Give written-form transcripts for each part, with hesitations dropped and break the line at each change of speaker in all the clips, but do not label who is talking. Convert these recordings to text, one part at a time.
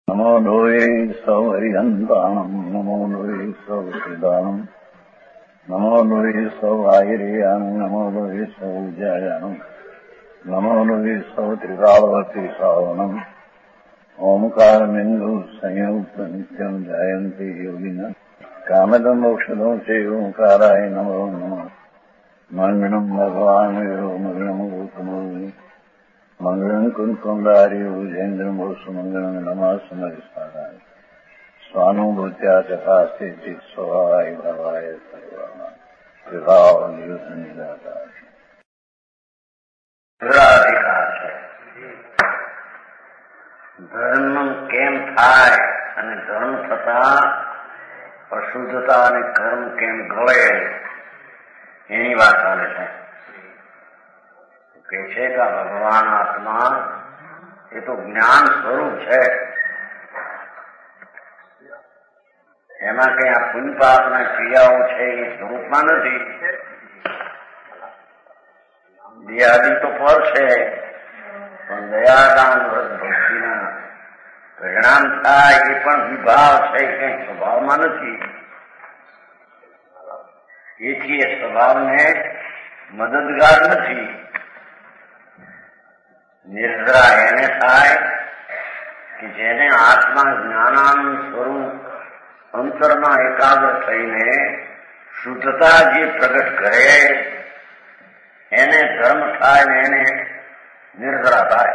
નમો લોહે સૌહરિહંતાણમ નમો લોહે સૌહૃદાનમ નમો લોહે સૌઆયર્યાણમ નમો લોહે સૌજાયાણમ નમો લોહે સૌત્રિકાળવતી સાવનમ ઓમકારમિંદુ સંયુક્ત નિત્યમ જાયંતિ યોગિના કામદમ મોક્ષદમ સે ઓંકારાય નમો નમઃ મંગળમ ભગવાન મંગળમ ગૌતમો મંગળમ કુંકુંડાર્ય ભુજેન્દ્રમ સુમંગળમ નમાસમરિષ્ઠાય સ્વાનુભૂત્યા ચકાસ્તે સ્વભાવાય ભવાય સર્વના વિભાવ નિદાતા
અધિકાર છે. ધર્મ કેમ થાય અને ધર્મ થતા અશુદ્ધતા અને કર્મ કેમ ગળે એની વાત ચાલે છે. કે છે કે ભગવાન આત્મા એ તો જ્ઞાન સ્વરૂપ છે. એમાં કઈ આ પુણ્ય પાપના ક્રિયાઓ છે એ સ્વરૂપમાં નથી. દેહાદી તો પર છે, પણ દયાદાન વ્રત ભક્તિના પરિણામ થાય એ પણ વિભાવ છે, કઈ સ્વભાવમાં નથી. એથી એ સ્વભાવને મદદગાર નથી. નિર્જરા એને થાય કે જેને આત્મા જ્ઞાનાનંદ સ્વરૂપ અંતરમાં એકાગ્ર થઈને શુદ્ધતા જે પ્રગટ કરે એને ધર્મ થાય ને એને નિર્જરા થાય.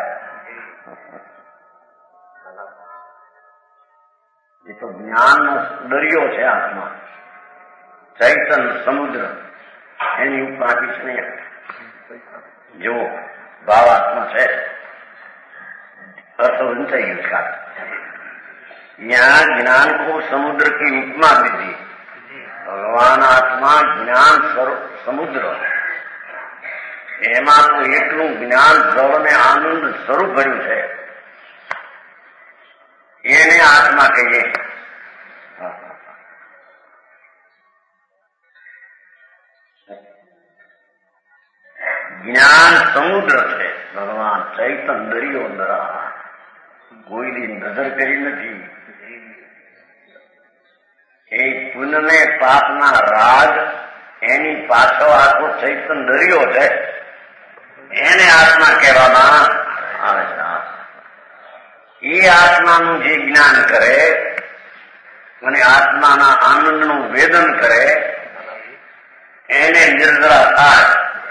એ તો જ્ઞાનનો દરિયો છે આત્મા, ચૈતન સમુદ્ર. એની ઉપાધિ છે નહીં. જુઓ भावात्मा है अर्थवंचय उसका. यहाँ ज्ञान को समुद्र की उपमा दी थी. भगवान आत्मा ज्ञान समुद्र एमा तो એટલું જ્ઞાન જળ ને આનંદ સ્વરૂપ ભર્યું છે એને આત્મા કહીએ. જ્ઞાન સમુદ્ર છે, ભગવાન ચૈતન દરિયો દરા. કોઈની નજર કરી નથી. એ પુણ્ય ને પાપના રાગ એની પાછળ આખો ચૈતન દરિયો છે. એને આત્મા કહેવામાં આવે છે. એ આત્માનું જે જ્ઞાન કરે અને આત્માના આનંદનું વેદન કરે એને નિર્જરા થાય.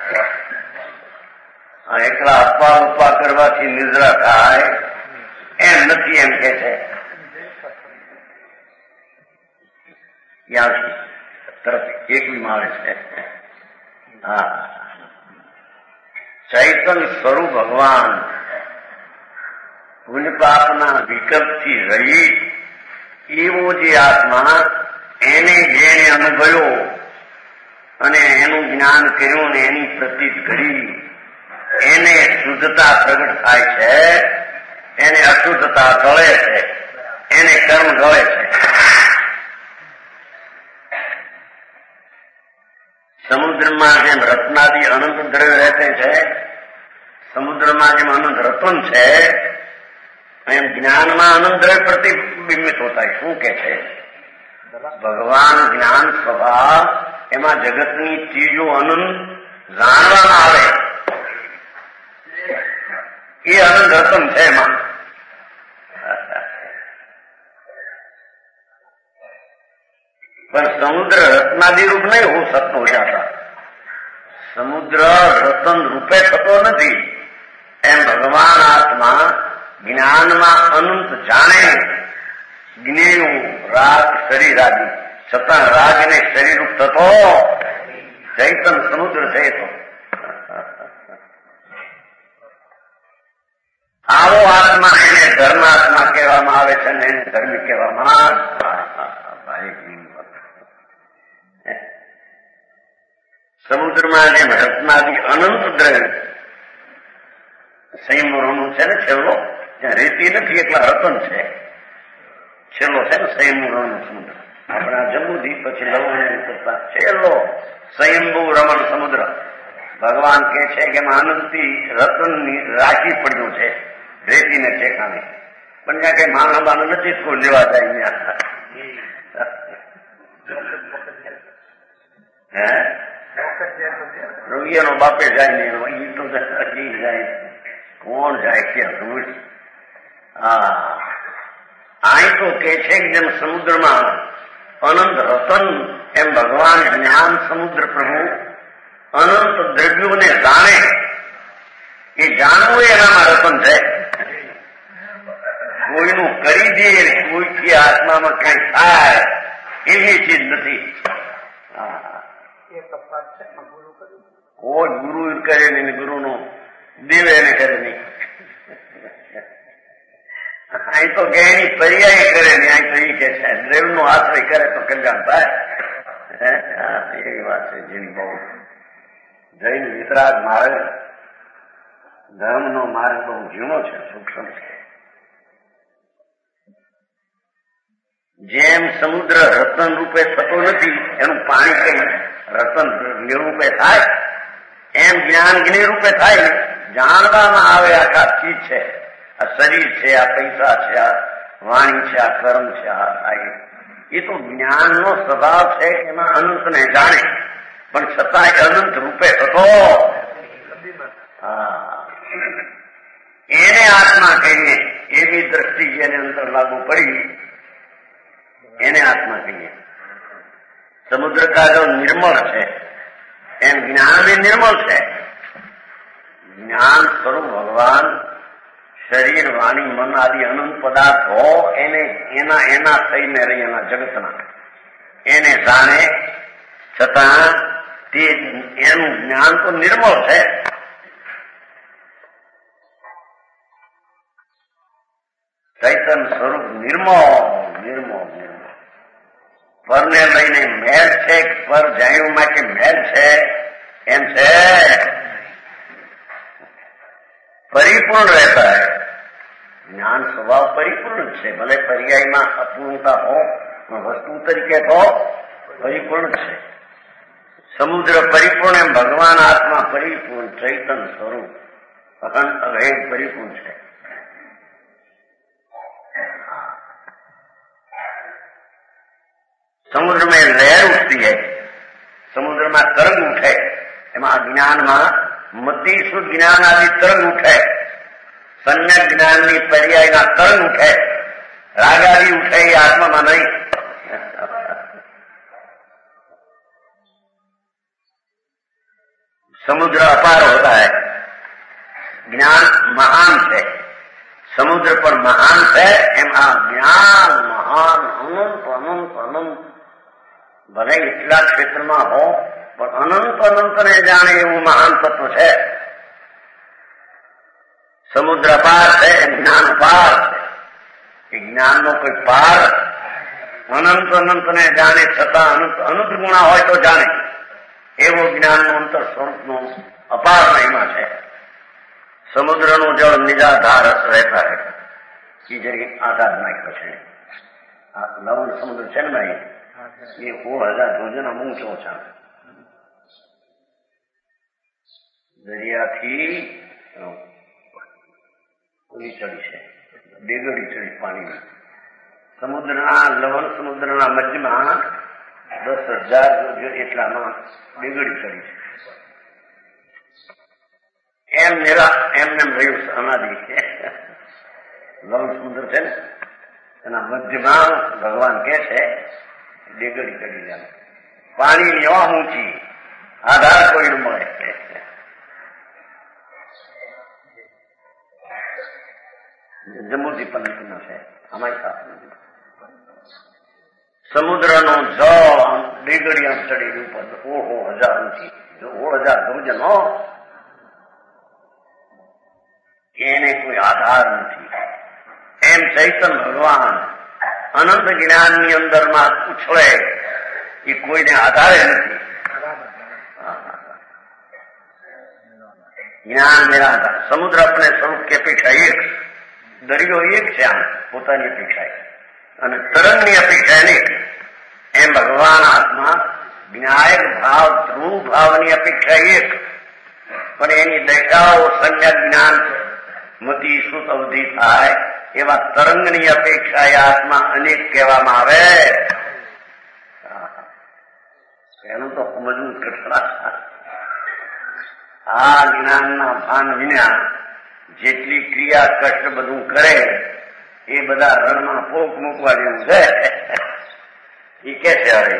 એકલા અપા ઉપા કરવાથી નિદ્રા થાય એમ નથી, એમ કે છે. તરફ એકવી આવે છે. હા, ચૈતન સ્વરૂપ ભગવાન પુણ્ય પાપના વિકલ્પથી રહી એવો જે આત્મા એને જેને અનુભવ્યો અને એનું જ્ઞાન કર્યું ને એની પ્રતીત કરી એને શુદ્ધતા પ્રગટ થાય છે, એને અશુદ્ધતા ગળે છે, એને કર્મ ગળે છે. સમુદ્રમાં જેમ રત્નાદી અનંત દ્રવ્ય રહેતે છે, સમુદ્રમાં જેમ અનંત રતન છે, એમ જ્ઞાનમાં અનંત દ્રવ્ય પ્રતિબિંબિત હોતા है. શું કે છે? ભગવાન જ્ઞાન સ્વભાવ એમાં જગતની ચીજો અનંત જાણવામાં આવે એ અનંત રતન છે. એમાં पर समुद्र रत्नादि रूप नहीं हो सकता हो जाता. समुद्र रतन रूपे थतो નથી. એમ ભગવાન આત્મા જ્ઞાનમાં અનંત જાણે જ્ઞેયું રાગ શરીર આદિ છતાં રાગને શરીર રૂપ થતો ચૈતન સમુદ્ર છે. તો આવો આત્મા એને ધર્માત્મા કહેવામાં આવે છે ને એને ધર્મી કહેવામાં સમુદ્રમાં જેમ રત્નાદિ અનંત દ્રવ્ય સંયમોનું છે ને છેલ્લો, ત્યાં રેતી નથી એટલા રતન છે. છેલ્લો છે ને સંયમોનો સમુદ્ર. આપણા જમ્મુથી પછી લવણ કરતા છેલ્લો સ્વયંભૂ રમણ સમુદ્ર. ભગવાન કે છે કે આનંદથી રતનની રાખી પડ્યું છે રેતીને ઠેકાણે. પણ ત્યાં કઈ માના બાના નથી કોઈ લેવા જાય ત્યાં રોગીનો બાપે જાય ને એ તો હજી જાય કોણ જાય ક્યાં દૂર. હા અહીં તો કે છે કે જેમ સમુદ્રમાં અનંત રતન એમ ભગવાન જ્ઞાન સમુદ્ર પ્રભુ અનંત દ્રવ્યોને જાણે. એ જાણવું એનામાં રતન છે. કોઈનું કરી દે કોઈથી આત્મામાં કઈ થાય એવી ચીજ નથી. કોઈ ગુરુ કરે નહીં, ગુરુનો દેવે એને કરે નહીં. અહીં તો કે એની પર્યાય કરે ને અહીં તો એ કે છે દ્રવ્યનો આશ્રય કરે તો કલ્યાણ થાય. એવી વાત છે જેની બહુ જૈન વિતરાગ માર્ગ ધર્મનો માર્ગ બહુ ઝીણો છે, સૂક્ષ્મ છે. જેમ સમુદ્ર રતન રૂપે થતો નથી એનું પાણી કઈ રતન નિરૂપે થાય એમ જ્ઞાન જ્ઞાની રૂપે થાય ને જાણવામાં આવે આખા ચીજ છે, આ શરીર છે, આ પૈસા છે, આ વાણી છે, આ કર્મ છે, આ થાય એ તો જ્ઞાનનો સ્વભાવ છે કે એમાં અનંતને જાણે પણ છતાંય અનંત રૂપે થતો. એને આત્મા કહીએ એવી દ્રષ્ટિ જેને અંતર લાગુ પડી એને આત્મા કહીએ. સમુદ્ર કાગળ નિર્મળ છે એમ જ્ઞાન બી નિર્મળ છે. જ્ઞાન સ્વરૂપ ભગવાન શરીર વાણી મન આદિ અનંત પદાર્થો એને એના થઈને રહી એના જગતના એને જાણે છતાં તે એનું જ્ઞાન તો નિર્મળ છે. ચૈતન્ય સ્વરૂપ નિર્મળ પરને લઈને મેલ છે, પર જાણ્યું માટે મેલ છે એમ છે. પરિપૂર્ણ રહેતા હૈ. જ્ઞાન સ્વભાવ પરિપૂર્ણ છે, ભલે પર્યાયમાં અપૂર્ણતા હો પણ વસ્તુ તરીકે તો પરિપૂર્ણ છે. સમુદ્ર પરિપૂર્ણ એમ ભગવાન આત્મા પરિપૂર્ણ ચૈતન્ય સ્વરૂપ અખંડ અભેદ પરિપૂર્ણ છે. समुद्र में लहर उठती है, समुद्र में तरंग उठे, एમાં જ્ઞાનમાં મતિ શુદ્ધ જ્ઞાન આદિ તરંગ ઉઠે, સમ્યક જ્ઞાનની પર્યાયના તરંગ ઉઠે, રાગ આદિ ઉઠે એ આત્મામાં નહીં. समुद्र अपार होता है, ज्ञान महान है, समुद्र पर महान है एम आ ज्ञान महान अनंत अनंत अनंत भले એટલા ક્ષેત્રમાં હો પણ અનંત અનંતને જાણે એવું મહાન તત્વ છે. સમુદ્ર પાર છે, જ્ઞાન પાર છે. જ્ઞાનનો કોઈ પાર અનંત અનંતને જાણે છતાં અનંત અનંત ગુણા હોય તો જાણે એવો જ્ઞાનનો અંતર સ્વરૂપનો અપાર મહિમા છે. સમુદ્રનું જળ નિજાધાર રહેતા રહે એ જરી આધાર નાખ્યો છે. આ લવણ સમુદ્ર છે ને ભાઈ એ 16,000 જોજના ઊંચો છે. દરિયાથી ઓલી ચડી છે, ડેગડી ચડી પાણીની. સમુદ્રના લવણ સમુદ્રના મધ્યમાં 10,000 એટલામાં ડેગડી ચડી છે. એમને રહ્યું અનાદિ લવણ સમુદ્ર છે ને એના મધ્યમાં ભગવાન કે છે ડેગડી ચડી જાય. પાણીની એવા ઊંચી આધાર કોઈ મળે. જમ્મુજી પંથનો છે અમારી સાથે. સમુદ્રનો જળ ડેગડી આમ ચડી ઉપર 16,000 ઊંચી, 16,000 ધ્રુજનો એને કોઈ આધાર નથી. એમ ચૈતન્ય ભગવાન અનંત જ્ઞાનની અંદરમાં ઉછળે એ કોઈને આધારે નથી. જ્ઞાન નિરાધાર. સમુદ્ર अपने સ્વરૂપ की અપેક્ષા એક, દરિયો એક છે આમ પોતાની અપેક્ષા અને તરંગની અપેક્ષા અનેક. એમ ભગવાન આત્મા જ્ઞાયક ભાવ ધ્રુવ ભાવની અપેક્ષા એક પણ એની દશાઓ સમ્યક જ્ઞાન મતિ શ્રુત અવધિ થાય એવા તરંગની અપેક્ષા એ આત્મા અનેક કહેવામાં આવે. એનું તો સમજવું કઠણ. આ જ્ઞાનના ભાન વિના જેટલી ક્રિયા કષ્ટ બધું કરે એ બધા રણમાં પોક મૂકવા જેવું છે. એ કે છે હવે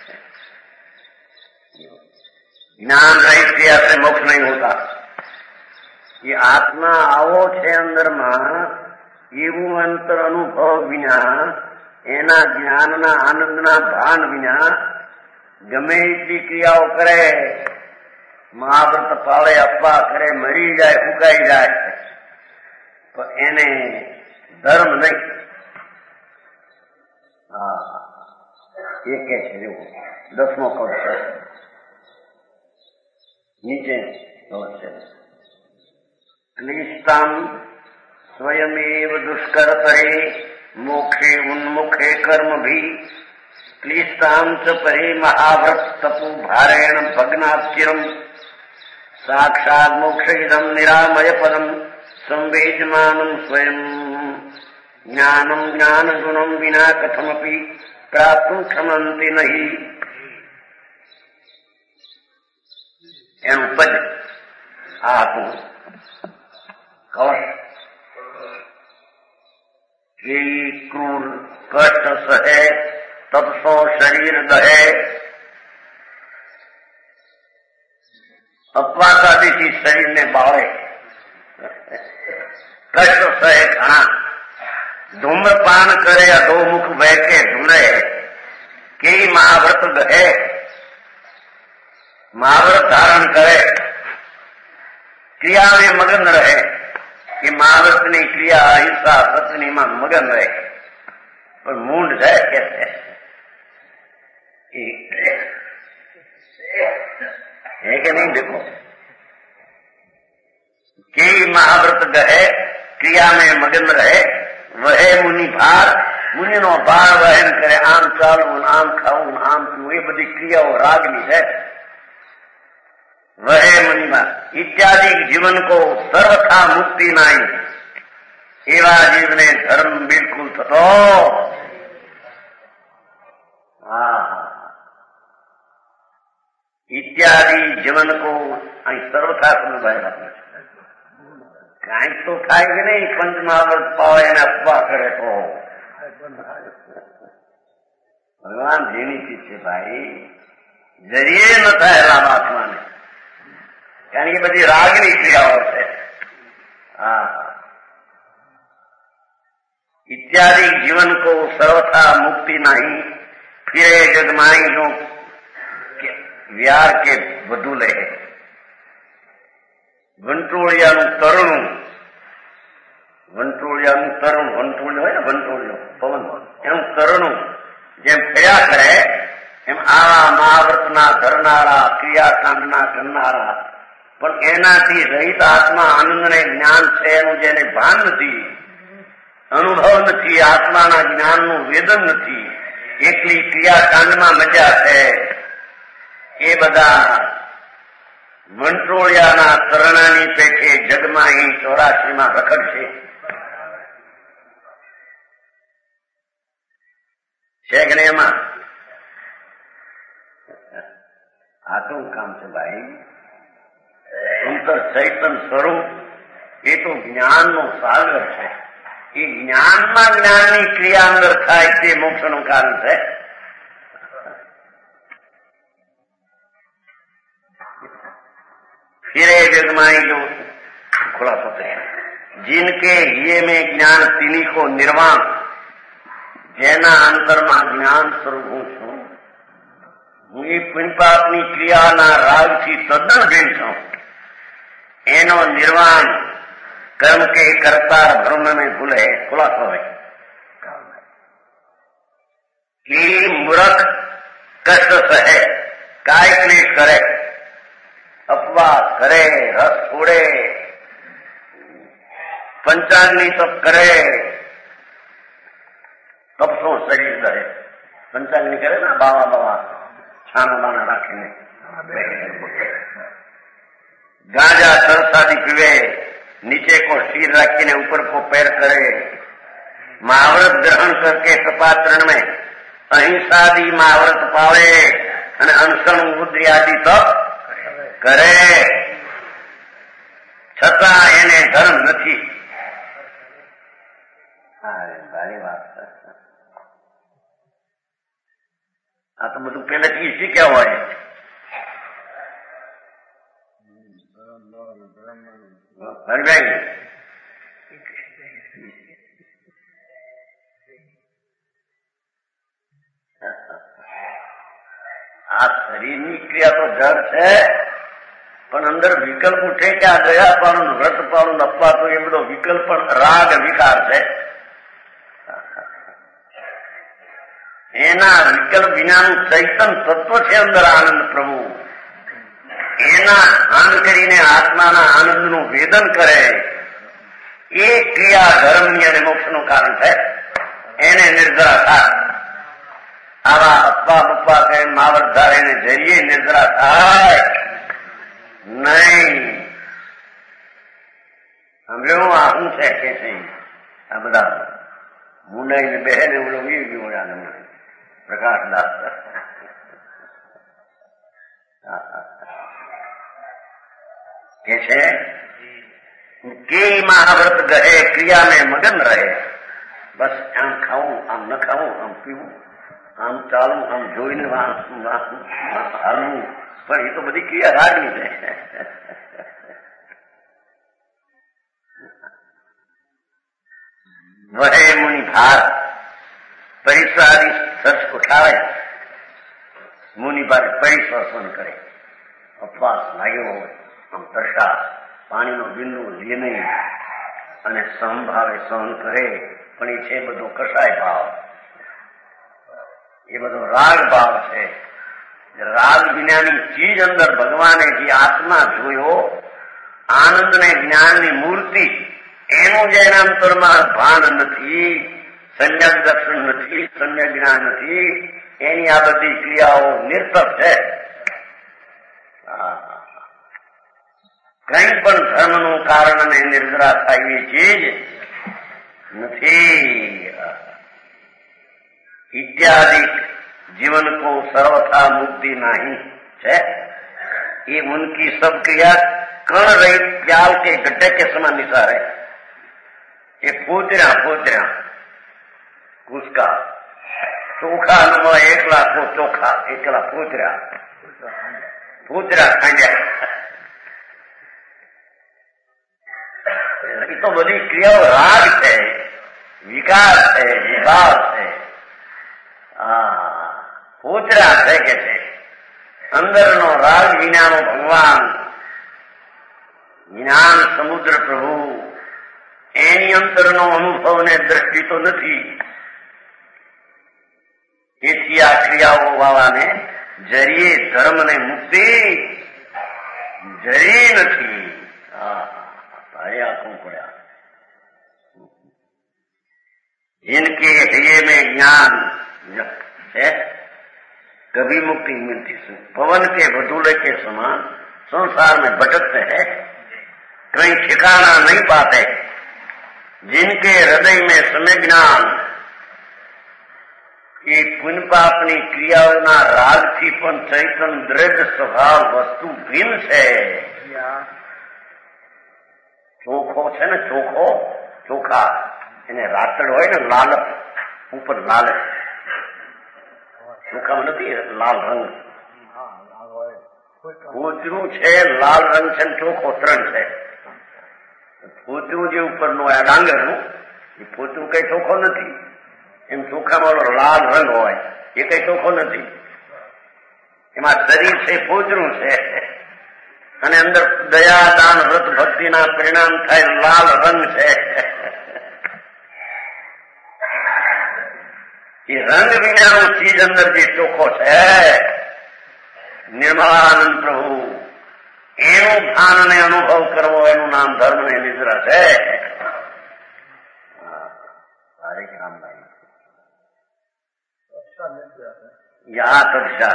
ज्ञान रहित क्रिया से मोक्ष नहीं होता. ये आत्मा आवो छे अंदરમાં એવું અંતર અનુભવ વિના, એના જ્ઞાનના આનંદના ભાન વિના ગમે એટલી ક્રિયાઓ કરે, મહાવ્રત પાળે, અપવા કરે, મરી જાય, ફૂંકાઈ જાય, તો એને ધર્મ નહીં. એ કે છે એવું 10મો પદ છે નીચે ક્લિષ્ટામ स्वयमेव दुष्करतरे मोक्षे उन्मुखे कर्म भी क्लिष्टाम च परे महाव्रत तपु भारेण भग्नाचिरम साक्षात् मोक्ष इदम निरामय पदम संवेद्यमानं स्वयं ज्ञानम ज्ञान गुणम विना कथमपि प्राप्तुं क्षमन्ति नहीं. एवं पद आप कवच ये क्रूर कष्ट सहे तब सो शरीर दहे. अपवासादी शरीर ने बाळे कष्ट सहे घना. धूम्रपान करे अधो मुख बहके धुले कई महाव्रत गहे. महाव्रत धारण करे, क्रिया में मगन रहे कि महाव्रतनी क्रिया अहिंसा सत्यनी में मगन रहे, पर मूंड जाए कैसे है कि नहीं. देखो कई महाव्रत गहे, क्रिया में मगन रहे, वह मुनि भार, मुनि नो भार वहन करे. आम चालू, आम खाऊ, आम पीऊ, ये बड़ी क्रियाओ रागनी है. वह मुनिमा इत्यादि जीवन को सर्वथा मुक्ति नहीं. एवा जीव ने धर्म बिल्कुल थतो. इत्यादि जीवन को सर्वथा समझाया कहीं तो થાય કે નહીં. પંચમહાવ્રત પાવે એને અપવા કરે તો ભગવાન જેની ચીજ છે ભાઈ, જરીએ ન થાય રામાત્મા ને, કારણ કે બધી રાગની ક્રિયાઓ છે. इत्यादि जीवन को सर्वथा मुक्ति नहीं. फिरे जगमाई जो व्यार के વધુ લે. વંટોળિયાનું તરણું, વંટોળિયાનું તરણું, વંટોળિયો હોય ને, વંટોળિયો પવન, એનું તરણું જેમ ફર્યા કરે એમ આવા મહાવ્રતના ધરનારા, ક્રિયાકાંડના કરનારા, પણ એનાથી રહિત આત્મા આનંદને જ્ઞાન છે એનું જેને ભાન નથી, અનુભવ નથી, આત્માના જ્ઞાનનું વેદન નથી, એકલી ક્રિયાકાંડમાં મજા છે, એ બધા વંટોળિયાના તરણાની પેઠે જગમાં અહીં 84માં રખડશે. છે કે નહીં એમાં? આ તો કામ છે ભાઈ. અંતર ચૈતન સ્વરૂપ એ તો જ્ઞાનનો સાગર છે. એ જ્ઞાનમાં જ્ઞાનની ક્રિયા અંદર થાય તે મોક્ષનું કારણ છે. फिरे जगमाई जो खुलासा है, जिनके हिये में ज्ञान तिनी को निर्वाण, जेना अंतर में ज्ञान स्वरूप हूँ छू. હું એ પુણ્યપાપની ક્રિયાના રાગથી તદ્દન ભીન છું. એનો નિર્વાણ કર્મ કે કરતા ભ્રમ में ભૂલે ખુલાસો હોય कि मूर्ख कष्ट सहे, काय क्लेश करे, अपवास करे, रस छोड़े, पंचाग्नि तप करे, तपसो शरीर धरे. पंचाग्नि करे ना, बावा बावा छाना बाना राखीने, गांजा सरसादी पीवे, नीचे को सिर राखीने ऊपर को पैर करे, महाव्रत ग्रहण करके कृपाचरण में अहिंसादी महाव्रत पावे અને અનશન બુદ્ધિ આદિ તપ કરે છતાં એને ધર્મ નથી. ભારી વાત. આ તો બધું પહેલેથી શીખ્યા હોય. હરભાઈ આ શરીરની ક્રિયા તો જડ છે, પણ અંદર વિકલ્પ ઉઠે કે આ ગયા પાડું વ્રત પાડું અપાતું એ બધો વિકલ્પ પણ રાગ વિકાર છે. એના વિકલ્પ વિનાનું ચૈતન તત્વ છે અંદર આનંદ પ્રભુ. એના આન કરીને આત્માના આનંદનું વેદન કરે એ ક્રિયા ધર્મની અને મોક્ષનું કારણ છે. એને નિર્જરા થાય. આવા અપ્પા બપ્પા કહે માવતધાર એને જરીએ નિર્જરા થાય નહીં. સાંભળ્યું આ શું છે કે છે આ બધા મુંડાઈને બહેને ઓળા પ્રકાશદાસ કે છે કે મહાવ્રત ગહે ક્રિયા में મગન રહે. બસ આમ ખાવું આમ ન ખાવું આમ પીવું આમ ચાલવું આમ જોઈને હાલવું, પણ એ તો બધી ક્રિયા રાગની છે. વહે મુનિ ભાર પરિસરાદી સચ ઉઠાવે. મુનિ ભાર પરિશ્વસન કરે. અપવાસ લાગ્યો હોય આમ તરસા પાણીનો બિંદુ લે નહીં અને સમભાવે સહન કરે, પણ એ છે બધો કસાય ભાવ. એ બધો રાગ ભાવ છે. રાગ વિનાની ચીજ અંદર ભગવાને જે આત્મા જોયો આનંદ ને જ્ઞાનની મૂર્તિ, એનું જે એના અંતરમાં ભાન નથી, સમ્યક દર્શન નથી, સમ્યક જ્ઞાન નથી, એની આ બધી ક્રિયાઓ નિરર્થક છે. કંઈ પણ ધર્મનું કારણ અને નિર્જરા થાય એવી ચીજ નથી. इत्यादि जीवन को सर्वथा मुक्ति नहीं है. ये उनकी सब क्रिया कण रहित प्याल के गड्ढे के समान निसार है. ये पूतरा उसका चोखा नमा एकला को चोखा एकला पूतरा खांजा. ये तो बड़ी क्रिया राग है, विकार है, विभाव है. પૂતરા છે કે છે અંદરનો રાગ વિનાનો ભગવાન, જ્ઞાન સમુદ્ર પ્રભુ, એની અંતરનો અનુભવ ને દ્રષ્ટિ તો નથી. એથી આ ક્રિયાઓ વાળાને જરીએ ધર્મ ને મુક્તિ જરી નથી. ભારે આંખું પડ્યા. जिनके हृदय में ज्ञान है कभी मुक्ति मिलती. पवन के भटूरे के समान संसार में भटकते हैं, कहीं ठिकाना नहीं पाते. जिनके हृदय में समय ज्ञान ये पुण्य पापनी क्रियाओना राग थी पण चैतन दृढ़ स्वभाव वस्तु भिन्न है. ચોખો છે ને ચોખા એને રાતડ હોય ને લાલચ ઉપર લાલચ ચોખામાં નથી લાલ રંગ. પૂતરું છે લાલ રંગ છે ને ચોખ્ખો ત્રણ છે. પૂતરું જે ઉપરનું આ ડાંગરનું એ પૂતરું કઈ ચોખ્ખો નથી. એમ ચોખામાં લાલ રંગ હોય એ કઈ ચોખ્ખો નથી. એમાં શરીર છે પૂતરું છે અને અંદર દયા દાન વ્રત ભક્તિના પરિણામ થાય લાલ રંગ છે. એ રંગ વિનાનું ચીજ અંદર જે ચોખ્ખો છે નિર્મળાનંદ પ્રભુ, એનું ભાન અને અનુભવ કરવો એનું નામ ધર્મ ને નિદ્રા છે. હરે રામભાઈ યા કક્ષા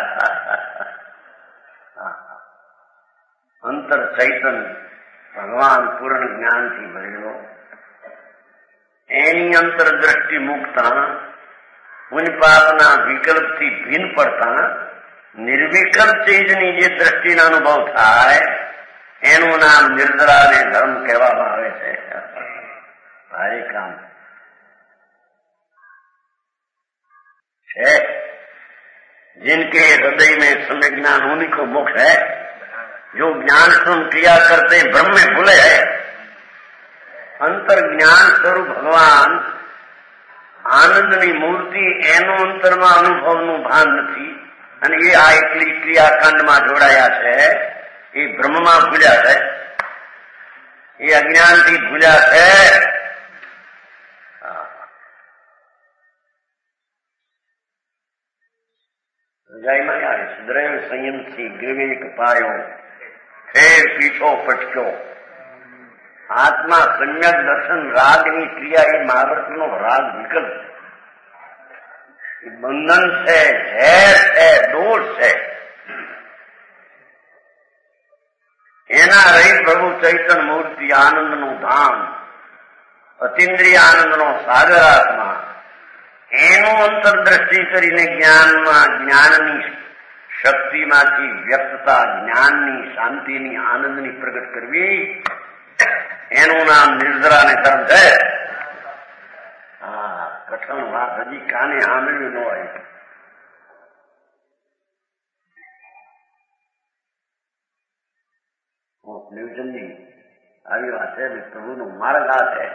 અંતર ચૈતન ભગવાન પૂર્ણ જ્ઞાનથી ભરેલો એની અંતરદ્રષ્ટિ મૂકતા પુણ્યપાપના વિકલ્પથી ભિન્ન પડતા નિર્વિકલ્પ ચીજની જે દ્રષ્ટિનો અનુભવ થાય એનું નામ નિર્જરા અને ધર્મ કહેવામાં આવે છે. ભારે કામ है. जिनके हृदय में सम्यक ज्ञान उन्हीं को मोक्ष है. जो ज्ञान सुन क्रिया करते ब्रह्म में भूले है. अंतर ज्ञान स्वरूप भगवान आनंदनी मूर्ति एनो अंतરમાં અનુભવનું ભાન નથી અને એ આ એકલી ક્રિયાકાંડમાં જોડાયા છે. એ બ્રહ્મમાં ભૂલ્યા છે. એ અજ્ઞાનથી ભૂલ્યા છે. રજાઈમાં આવે છે. દ્રવ્ય સંયમથી વિવેક પાયો ફેર પીછો પટક્યો. આત્મા સમ્યક દર્શન રાગની ક્રિયા એ મહાભારતનો રાગ વિકલ્પ છે. બંધન છે, ઝેર છે, દોષ છે. એના રહિત પ્રભુ ચૈતન્ય મૂર્તિ આનંદનું ધામ, અતિન્દ્રિય આનંદનો સાગર આત્મા એનું અંતરદ્રષ્ટિ કરીને જ્ઞાનમાં જ્ઞાનની શક્તિમાંથી વ્યક્તતા, જ્ઞાનની શાંતિની આનંદની પ્રગટ કરવી એનું નામ નિર્જરા અને ધર્મ છે. હા, કઠણ વાત હજી કાને સાંભળ્યું ન હોય. ન્યૂટનની આવી વાત છે. પ્રભુનો માર્ગ આ છે.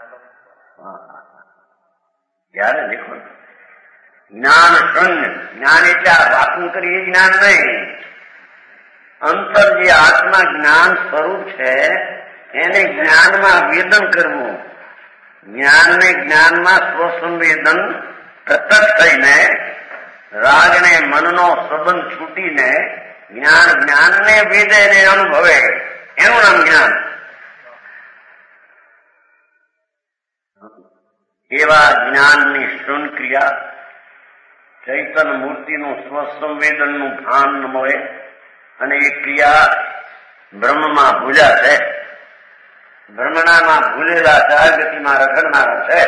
ત્યારે દેખો જ્ઞાન શૂન્ય. જ્ઞાન એટલે આ વાતું કરી એ જ્ઞાન નહીં. અંતર જે આત્મા જ્ઞાન સ્વરૂપ છે એને જ્ઞાનમાં વેદન કરવું. જ્ઞાનને જ્ઞાનમાં સ્વસંવેદન પ્રત્યક્ષ થઈને રાગને મનનો સંબંધ છૂટીને જ્ઞાન જ્ઞાનને વેદે ને અનુભવે એનું નામ જ્ઞાન. એવા જ્ઞાનની શૂન્ય ક્રિયા ચૈતન્ય મૂર્તિનું સ્વસંવેદનનું ભાન ન મળે અને એ ક્રિયા બ્રહ્મમાં ભૂલ્યા છે. બ્રહ્મણામાં ભૂલેલા ચારગતિમાં રખડનારા છે.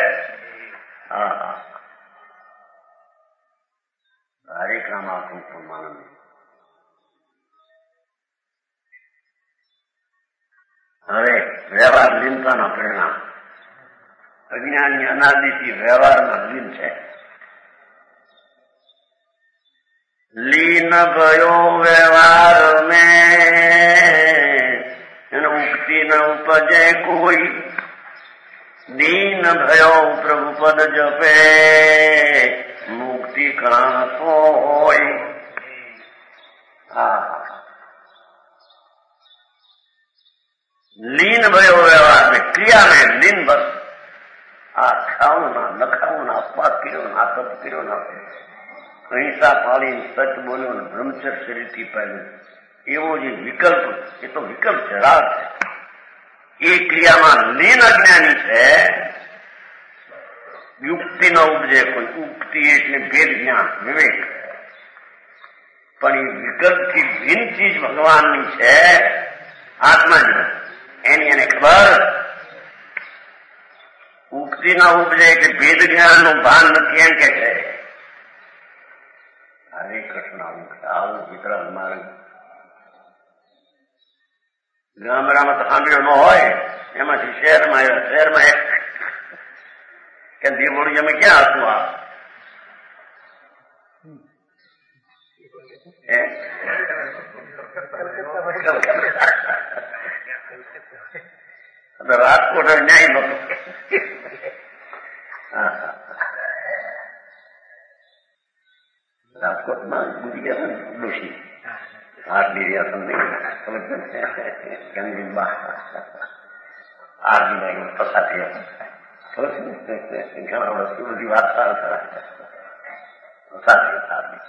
હરે કામ આખું પ્રમાણ. હવે વ્યવહાર લીનતાના પરિણામ. અજ્ઞાનની અનાદિથી વ્યવહારમાં લીન છે. લીન ભયો વ્યવહાર મેં ઉક્તિ ન ઉપજે કોઈ. દીન ભયો પ્રભુ પદ જપે મુક્તિ કાં હોય. લીન ભયો વ્યવહાર में क्रिया में लीन बस. આ ખાવું ના, ન ખાવું ના, અપવાદ કર્યો ના, તપ કર્યો ના, અહિંસા પાળી, સચ બોલ્યો ને બ્રહ્મચર્ય શરીરથી પાડ્યું, એવો જે વિકલ્પ, એ તો વિકલ્પ છે, રાગ છે. એ ક્રિયામાં લીન અજ્ઞાની છે. યુક્તિ ન ઉપજે કોઈ. ઉક્તિ એટલે ભેદ જ્ઞાન, વિવેક. પણ એ વિકલ્પથી ભિન્ન ચીજ ભગવાનની છે, આત્મા જ એની એને ખબર. ઉક્તિ ના ઉપજે કે ભેદ જ્ઞાન નું ભાન નથી એમ કે છે. હરે કૃષ્ણ આવું વિતરાગ માર્ગ ગામડામાં તો સાંભળ્યો ન હોય. એમાંથી શહેરમાં આવ્યા. શહેરમાં કે દેવોડી અમે ક્યાં હતું? આ રાજકોટ ન્યાય નતો. રાજકોટમાં ગુજરી ગયા ને ડોશી આરડી રહ્યા તમને ગંગીબા આરડી પસાર થયા. ઘણા વર્ષ બધી વાત પસાર થયા.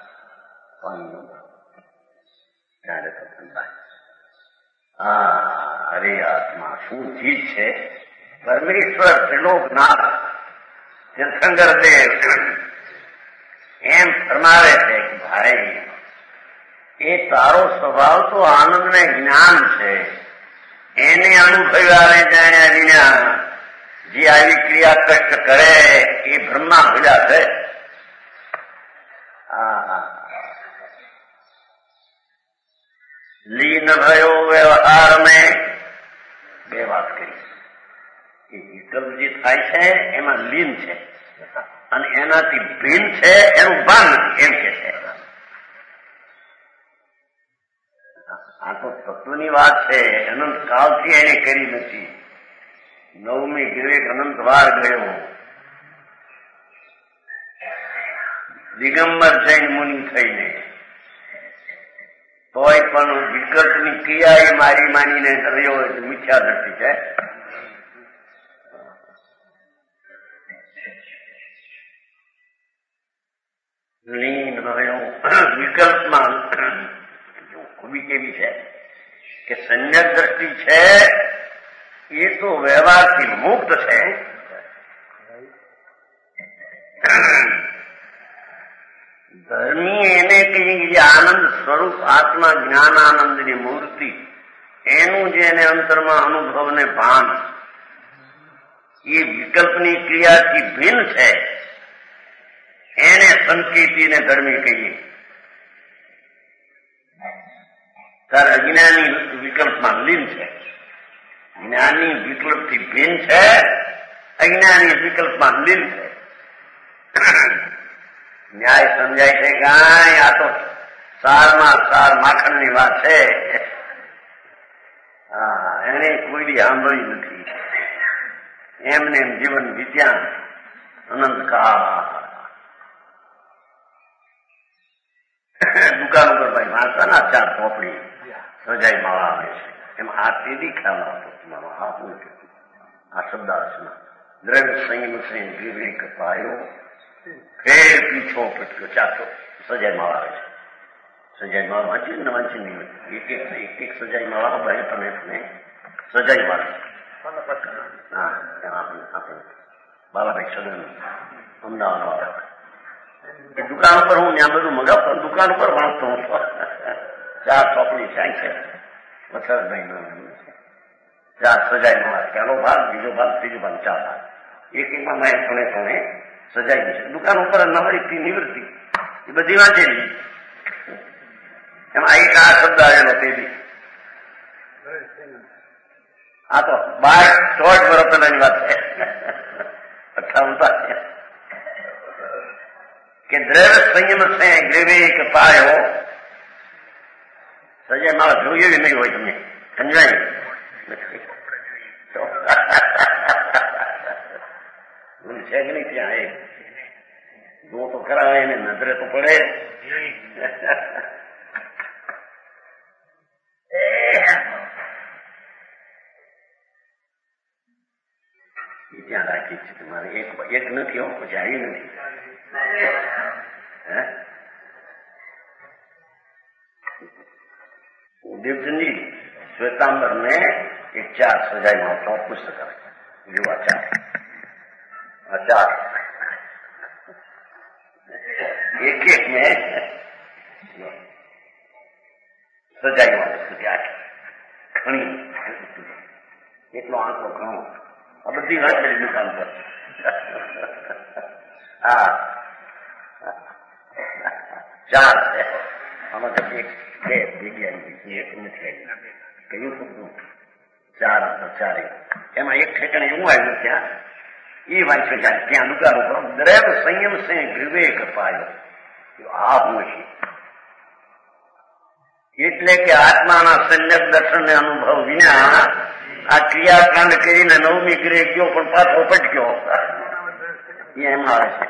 અરે આત્મા શું ચીજ છે? પરમેશ્વર ત્રિલોકનાથ તીર્થંકર દેવ એમ ફરમાવે છે કે ભાઈ એ તારો સ્વભાવ તો આનંદ ને જ્ઞાન છે. એને અનુભવ્યા જાણ્યા વિના જે આવી ક્રિયા કષ્ટ કરે એ બ્રહ્મા ભૂલ્યા છે. લીન ભયો વ્યવહાર મેં બે વાત કરી. એ વિકલ્પ જે થાય છે એમાં લીન છે અને એનાથી ભિન્ન છે એનું ભાન નથી એમ કે છે. આ તો તત્વની વાત છે. અનંત કાળથી એને કરી નથી. નવમી વિવેક અનંત વાર ગયો. દિગંબર જૈન મુનિ થઈને તોય પણ વિકલ્પની ક્રિયા એ મારી માનીને રહ્યો એટલે મિથ્યા દ્રષ્ટિ છે. લીન રહ્યો વિકલ્પમાં ખૂબી કેવી છે કે સંયક દ્રષ્ટિ છે એ તો વ્યવહારથી મુક્ત છે. ધર્મી એને કહીએ આનંદ સ્વરૂપ આત્મા જ્ઞાનાનંદની મૂર્તિ એનું જે એને અંતરમાં અનુભવને ભાન એ વિકલ્પની ક્રિયાથી ભિન્ન છે. એને સંકેતીને ધર્મી કહીએ. ત્યારે અજ્ઞાની વિકલ્પમાં લીન છે. જ્ઞાની વિકલ્પથી ભિન્ન છે. અજ્ઞાની વિકલ્પમાં લીન છે. ન્યાય સમજાય છે કે આ તો સારમાં સાર માખણની વાત છે. એને કોઈ સાંભળી નથી. એમને જીવન વીત્યા અનંત કાળ. દુકાન ઉપર ભાઈ વાંચવાના 4 ચોપડી સજાઈ માળા આવે છે. એમાં આ તેદી ખ્યાલ આવતો તમારો હાથ નથી. આ શબ્દાર્થમાં દ્રવ્ય સંયમ સંયમ વિવેક પાયો ફેર પીછો પટક્યો ચાખો સજાઈ માળા આવે છે. સજાઈ માળા વાંચી ને વાંચી નહીં એક સજાઈ માળા ભાઈ તમે સજાઈ માળા. હા આપણે બાલાભાઈ સદન અમદાવાદ દુકાન ઉપર હું ત્યાં બધું મગાવતો દુકાન ઉપર વાંચતો હતો. 4 ચોપડી સાઈ છે વસરભાઈ 4 સજાઈ માળા. પહેલો ભાગ બીજો ભાગ ત્રીજો ભાગ 4 ભાગ. એકમાં મેં થોડે સજાઈ છે. દુકાન ઉપર નવરી નિવૃત્તિ એ બધી વાંચેલી. એમાં એક આ શબ્દ આવેલો તેદી. આ તો 12-14 વર્ષ પહેલાની વાત છે. 58 કે દ્રવ્ય સંયમ છે વિવેક પાયો. સજાય મારા જોઈએ નહીં હોય તમને સમજાય છે કે નહીં ત્યાં એ જો તો ખરા એને નજરે તો પડે. ત્યાં રાખી છે તમારે એક નથી હો પછી આવી નથી. દેવચંદજી શ્વેતાંબર ને એક 4 સજાઈ મારતો પુસ્તક યુવા 4 એક ને સજાઈ વાળી સુધી આખી ઘણી એટલો આંકડો ઘણો આ બધી વાત કરી દુકાન પર. હા 4 છે આમાં તો 1-2 જગ્યાએ એક નથી આવી. કયું શબ્દું 4 4 એમાં એક ઠેકાણે એવું આવ્યું ત્યાં એ વાંચ્યું જાય ત્યાં દુકાન ઉપર દ્રવ્ય સંયમ છે વિવેક પાયો. આ હું છે એટલે કે આત્માના સંયક દર્શનને અનુભવ વિના આ ક્રિયાકાંડ કરીને નવમી ગ્રહ ગયો પણ પાછો પટક્યો. એમ આવે છે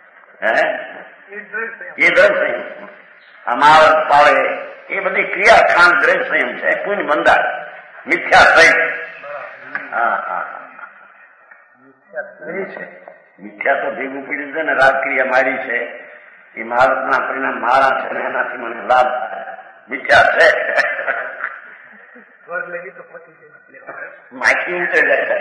એ દ્રવ્ય સંયમ. અમાવત પાળે એ બધી ક્રિયાકાંડ દ્રવ્ય સંયમ છે. પુણ્ય બંધાર મિથ્યા સંયમ. મિથ્યા તો ભેગું પીડ્યું છે ને રાજક્રિયા મારી છે એ મારતના પરિણામ મારા છે ને એનાથી મને લાભ મિથ્યા છે. માહિતી ઉતરે જાય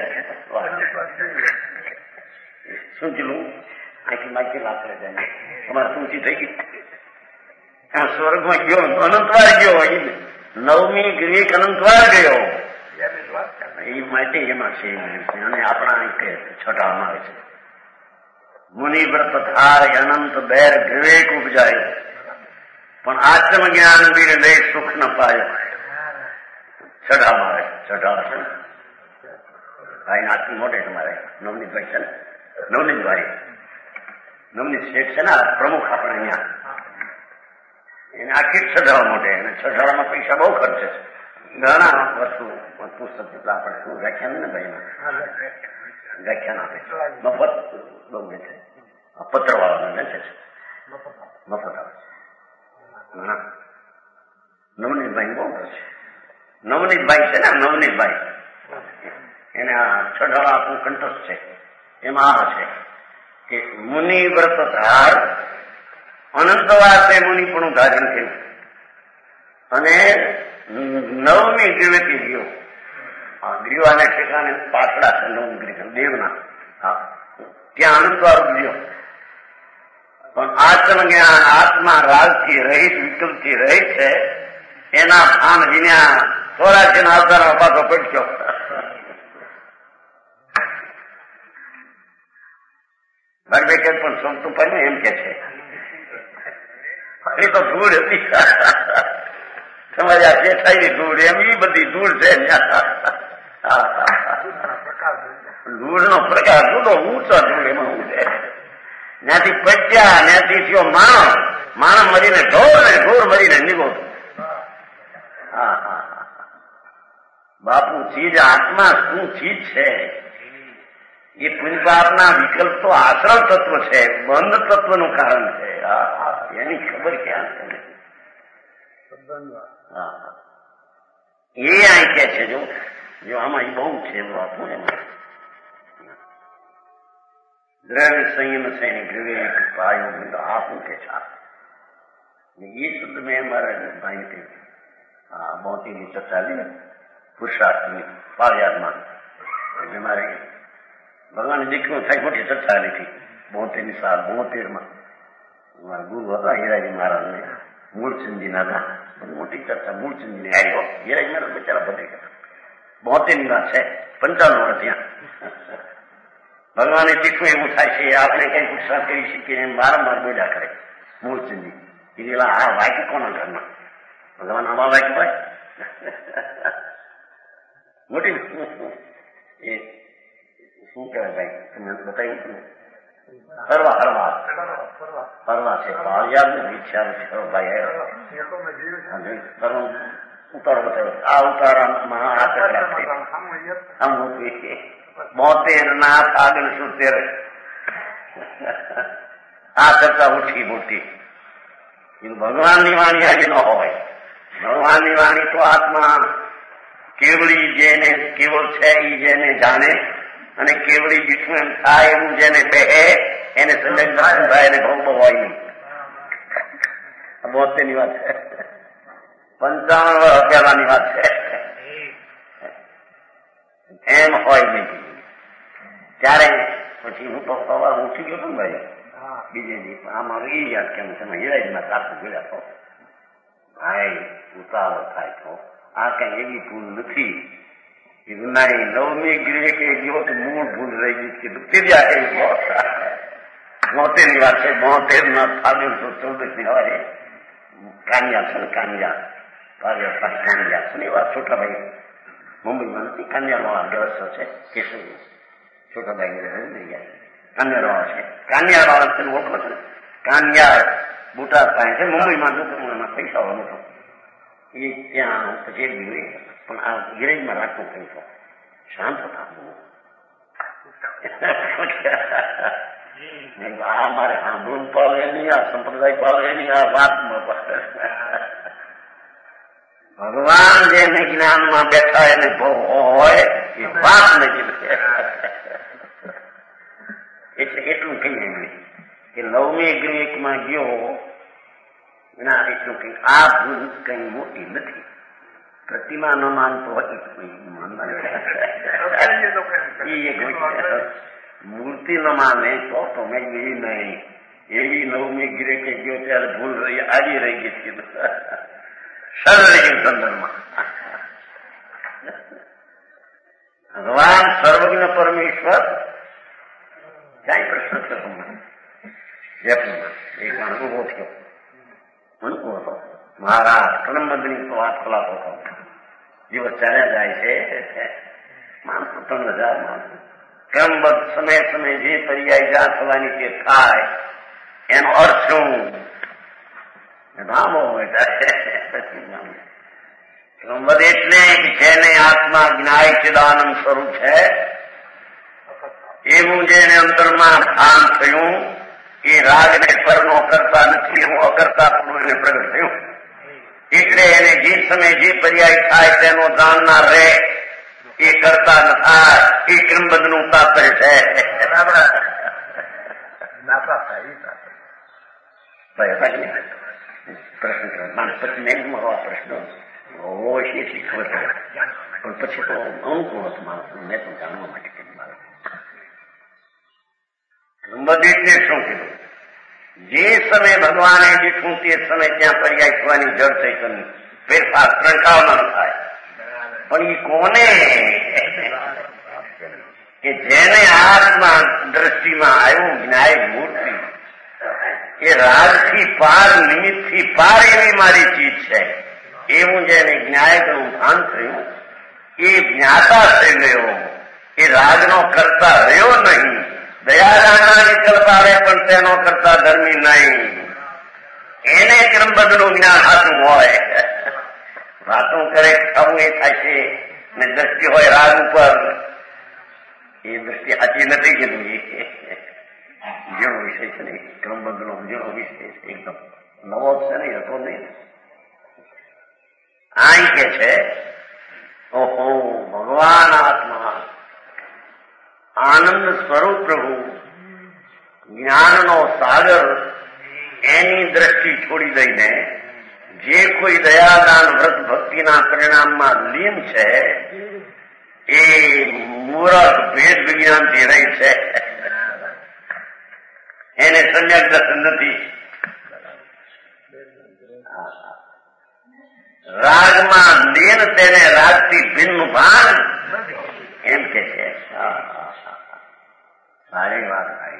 શું થયું આખી માહિતી લાકડે જાય તમારે શું થઈ ગઈ. સ્વર્ગમાં ગયો અનંતવાર ગયો નવમી ગ્રીક અનંતવાર ગયો. એ માટે એમાં છે અને આપણા કે છટામાં આવે છે મુનિવ્રત થાય અનંત બેર વિવેક ઉપજાયો પણ આત્મ જ્ઞાન બી લે સુખ ન પાયો. છઠામાં આવે છઠા છે ભાઈ આત્મ મોટે તમારે નવનીતભાઈ છે ને નવનીતભાઈ નવનીત શેઠ છે ને પ્રમુખ આપણે અહીંયા એને આખી છઠાવા મોટે અને છઠાવામાં પૈસા બહુ ખર્ચે છે ઘણા વસ્તુ પુસ્તક જેટલા આપણે શું વ્યાખ્યાન ને ભાઈ વ્યાખ્યાન આપે મફત બહુ વેચે પત્ર વાળાને વેચે છે મફત આવે છે. નવનીતભાઈ બહુ છે નવનીતભાઈ છે ને નવનીતભાઈ એને આ છઠાવા આપણું કંઠસ્થ છે. એમાં આ છે કે મુનિ વ્રત ધાર અનંતવાસે મુનિપણું ધારણ કર્યું અને નવમી ગ્રીવેથી ગયો. ગ્રીવાના ઠેકાને પાછડા છે નવમ ગ્રીવ દેવના ત્યાં અનંતવાર ગયો પણ આત્મ જ્ઞાન આત્મા રાગથી રહિત વિકલ્પથી રહિત છે એના સ્થાન વિના સ્વરાજ્યના અવતાર પાછો પટક્યો. ભાઈ કે પણ સમતું પડ્યું એમ કે છે એ તો ધૂળ હતી તમારી આ ચેઠાઈની ધૂળ એમ એ બધી ધૂળ છે ધૂળ નો પ્રકાર જુદો ઊંચો ધૂળ એમાં હું છે ત્યાંથી પચ્યા ત્યાંથી થયો માણસ મરીને ઢોર ને ઢોર મરીને નીકળો. બાપુ ચીજ આત્મા શું ચીજ છે એ પુંજપાપના વિકલ્પ તો આશ્રમ તત્વ છે બંધ તત્વનું કારણ છે. એની ખબર ક્યાં છે એ અહીં કે છે જો આમાં એ બહુ છે બાપુ એમાં દ્રવ્ય સંયમ છે એની વિવેક પાયો આ શું કે છે એ શુદ્ધ મેં મારા ભાઈ કહ્યું મોતીની ચર્ચા લી પુરુષાર્થની પાળિયાદમાં એટલે મારે ભગવાનની દીકરીઓ થાય મોટી ચર્ચા લીધી 72ની સાલ 72માં મારા ગુરુ હતા હીરાજી મહારાજને મૂળચંદજીના હતા મોટી ચર્ચા મૂળચંદજીને આવ્યો હીરાજી મહારાજ બિચારા બધી ગયા 72ની વાત છે 55 વર્ષ ત્યાં ભગવાનની દીકરી એવું થાય છે આપણે કઈ પુરસ્કાર કરી શકીએ એમ વારંવાર બોલ્યા કરે મૂળચંદજી એ આ વાક્ય કોના ઘરમાં ભગવાન આમાં વાક્ય હોય મોટી એ શું કહેવાય ભાઈ તમે બતાવ્યું તમે ફરવા છે પાળિયાદ વિચાર ભાઈ ઉતારો બતાવ્યો આ ઉતારામાં આ કેટલા 72 ના 70 આ ચર્ચા ઉઠી મોટી ભગવાનની વાણી આજે ન હોય. ભગવાનની વાણી તો આત્મા કેવળી જેને કેવળ છે એ જેને જાણે અને કેવળી જીઠું એમ થાય એવું જેને બે એને સંજય થાય એને બહુ બહુ હોય નહીં. 72 ની વાત છે 55 વર્ષ પહેલાની વાત છે એમ હોય નહીં. ત્યારે પછી હું તો સવાર ઉઠી ગયો હતો ને ભાઈ બીજે દી આમાં એ યાદ કેમ તમે હિરાજમાં સાસુ જોયા છો ભાઈ ઉતાવળ થાય તો આ કઈ એવી ભૂલ નથી નહીં. નવમી ગૃહ કે ગયો તો મૂળ ભૂલ રહી ગઈ કીધું ત્રીજા એવી 72 ની વાત છે 72 ના 14 ની હોય કાનિયા છે ને કાનિયા છે ને વાત છોટાભાઈ મુંબઈમાં નથી કાનિયાવાળા વ્યવસ્થા છે કેશવ છોટાભાઈ કાનિયાવાળા છે કાનિયાવાળા છે ઓળખો છે કાનિયા બુટા પાસે છે મુંબઈમાં દુકાનમાં પૈસા વાળો એ ત્યાં પછી પણ આ ગિરેજમાં રાખવું કઈ તો શાંત થવું આ મારે સાંભળવું પાવે નહીં આ સંપ્રદાય પાવે નહીં આ વાતમાં ભગવાન જેને જ્ઞાનમાં બેઠા એને બહુ હોય એ વાત નથી એટલે એટલું કહીએ કે નવમી ગ્રીકમાં ગયો ના એટલું કઈ આ ભૂલ કઈ મોટી નથી. પ્રતિમા ન માનતો મૂર્તિ ન માને તો મેં એવી નહીં એવી નવમી ગ્રીકે ગયો ત્યારે ભૂલ રહી આવી રહી ગઈ સરળ રહી ગઈ સંદર્ભમાં ભગવાન સર્વજ્ઞ પરમેશ્વર ક્યાંય પ્રશ્ન થતો જયપુરમાં એક માણસ ઉભો થયો અનુકૂળ હતો મહારાજ ક્રમબદ્ધની તો વાત ખલાસો હતો દિવસ ચાલ્યા જાય છે માણસો 3000 માણસો ક્રમબદ્ધ સમય સમય જે પર્યાય જ્યાં થવાની તે થાય એનો અર્થ શું નામો ક્રમબદ્ધ એટલે કે જેને આત્મા જ્ઞાય ચિદાનંદ સ્વરૂપ છે એવું જેને અંતરમાં ભાન થયું એ રાગને પરનો કરતા નથી એવું અકર્તા પણ એને પ્રગટ થયું એટલે એને જે સમય જે પર્યાય થાય તેનો જાણનાર રહે એ કરતા ન થાય એ ક્રમબદ્ધનું તાત્પર્ય છે. પ્રશ્ન પછી મેં મારો પ્રશ્ન શી ખબર પડે પણ પછી તો અનુકૂળ હતું માણસ મેં તો જાણવા માટે ક્રમબદ્ધ એટલે શું કીધું જે સમય ભગવાને દીઠું તે સમય ત્યાં પર્યાય થવાની જળ ચૈતન્ય ફેરફાર ત્રણકાવમાં થાય પણ એ કોને કે જેને આત્મા દ્રષ્ટિમાં આવ્યું જ્ઞાય મૂર્તિ એ રાજથી પાર નિમિત્તથી પાર એવી મારી ચીજ છે એવું જેને જ્ઞાયકનું ભાન થયું એ જ્ઞાતા થઈ ગયો એ રાજનો કરતા રહ્યો નહીં દયાદાના વિકલ્પા રહે પણ તેનો કરતા ધર્મી નહીં એને ક્રમબદ્ધનું જ્ઞાન હાથું હોય વાતો કરે થવું એ થાય છે ને દ્રષ્ટિ હોય રાગ ઉપર એ દ્રષ્ટિ સાચી નથી કીધું જેનો વિષય છે નહીં ક્રમબદ્ધનો જેનો વિષય છે એકદમ નવો છે નહીં હતો નહીં આ કે છે ઓહો ભગવાન આત્મા આનંદ સ્વરૂપ પ્રભુ જ્ઞાનનો સાગર એની દ્રષ્ટિ છોડી દઈને જે કોઈ દયાદાન વ્રત ભક્તિના પરિણામમાં લીન છે એ મૂરખ ભેદ વિજ્ઞાનથી રહી છે એને સમ્યક દર્શન નથી રાગમાં લીન તેને રાગથી ભિન્ન ભાન એમ કે છે સારી વાત થાય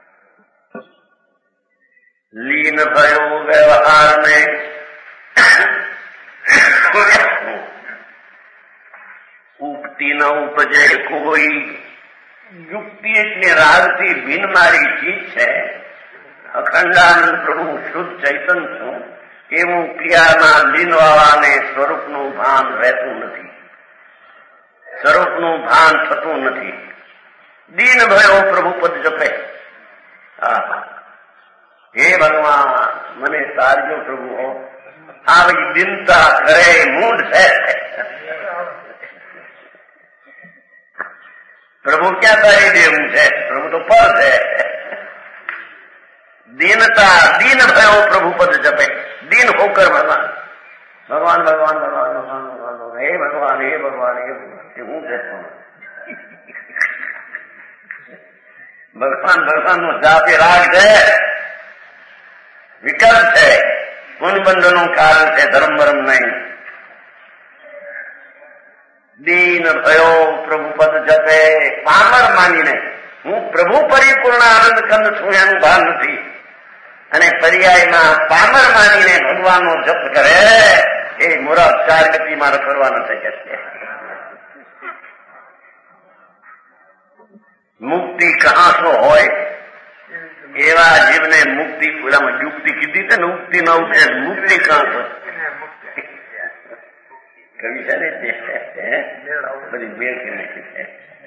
લીન થયો વ્યવહાર ને ઉપતી ન ઉપજે કોઈ યુક્તિ એટલે રાગથી ભિન્ન મારી ચીજ છે અખંડાનંદ પ્રભુ શુદ્ધ ચૈતન છું એવું ક્રિયામાં લીન વાળાને સ્વરૂપનું ભાન રહેતું નથી સ્વરૂપનું ભાન થતું નથી દીન ભયો પ્રભુ પદ જપે હે ભગવાન મને તારજો પ્રભુ હો આવી દિનતા કરે મૂળ છે પ્રભુ ક્યાં તારી દેવું છે પ્રભુ તો પર છે દીનતા દીન ભયો પ્રભુ પદ જપે દીન હોકર ભગવાન ભગવાન ભગવાન ભગવાન ભગવાન ભગવાન હે ભગવાન હે ભગવાન હે ભગવાન હું કહેતો ભગવાન ભગવાન નો જાપે રાગ છે વિકલ્પ છે ગુણબંધનું કારણ છે ધર્મ વરમ નહીં દીન ભયો પ્રભુ પદ જપે પામર માનીને હું પ્રભુ પરિપૂર્ણ આનંદ કંદ છું એનું ભાન નથી અને પર્યાયમાં પામર માનીને ભગવાનનો જપ કરે એ મૂરખ ચાર ગતિમાં કરવા નથી કે મુક્તિ કહાસો હોય એવા જીવને મુક્તિ પૂરામાં યુક્તિ કીધી છે ને મુક્તિ ન ઉઠે મુક્તિ કહાસો કવિ છે ને બધી બેળ કે નાખી છે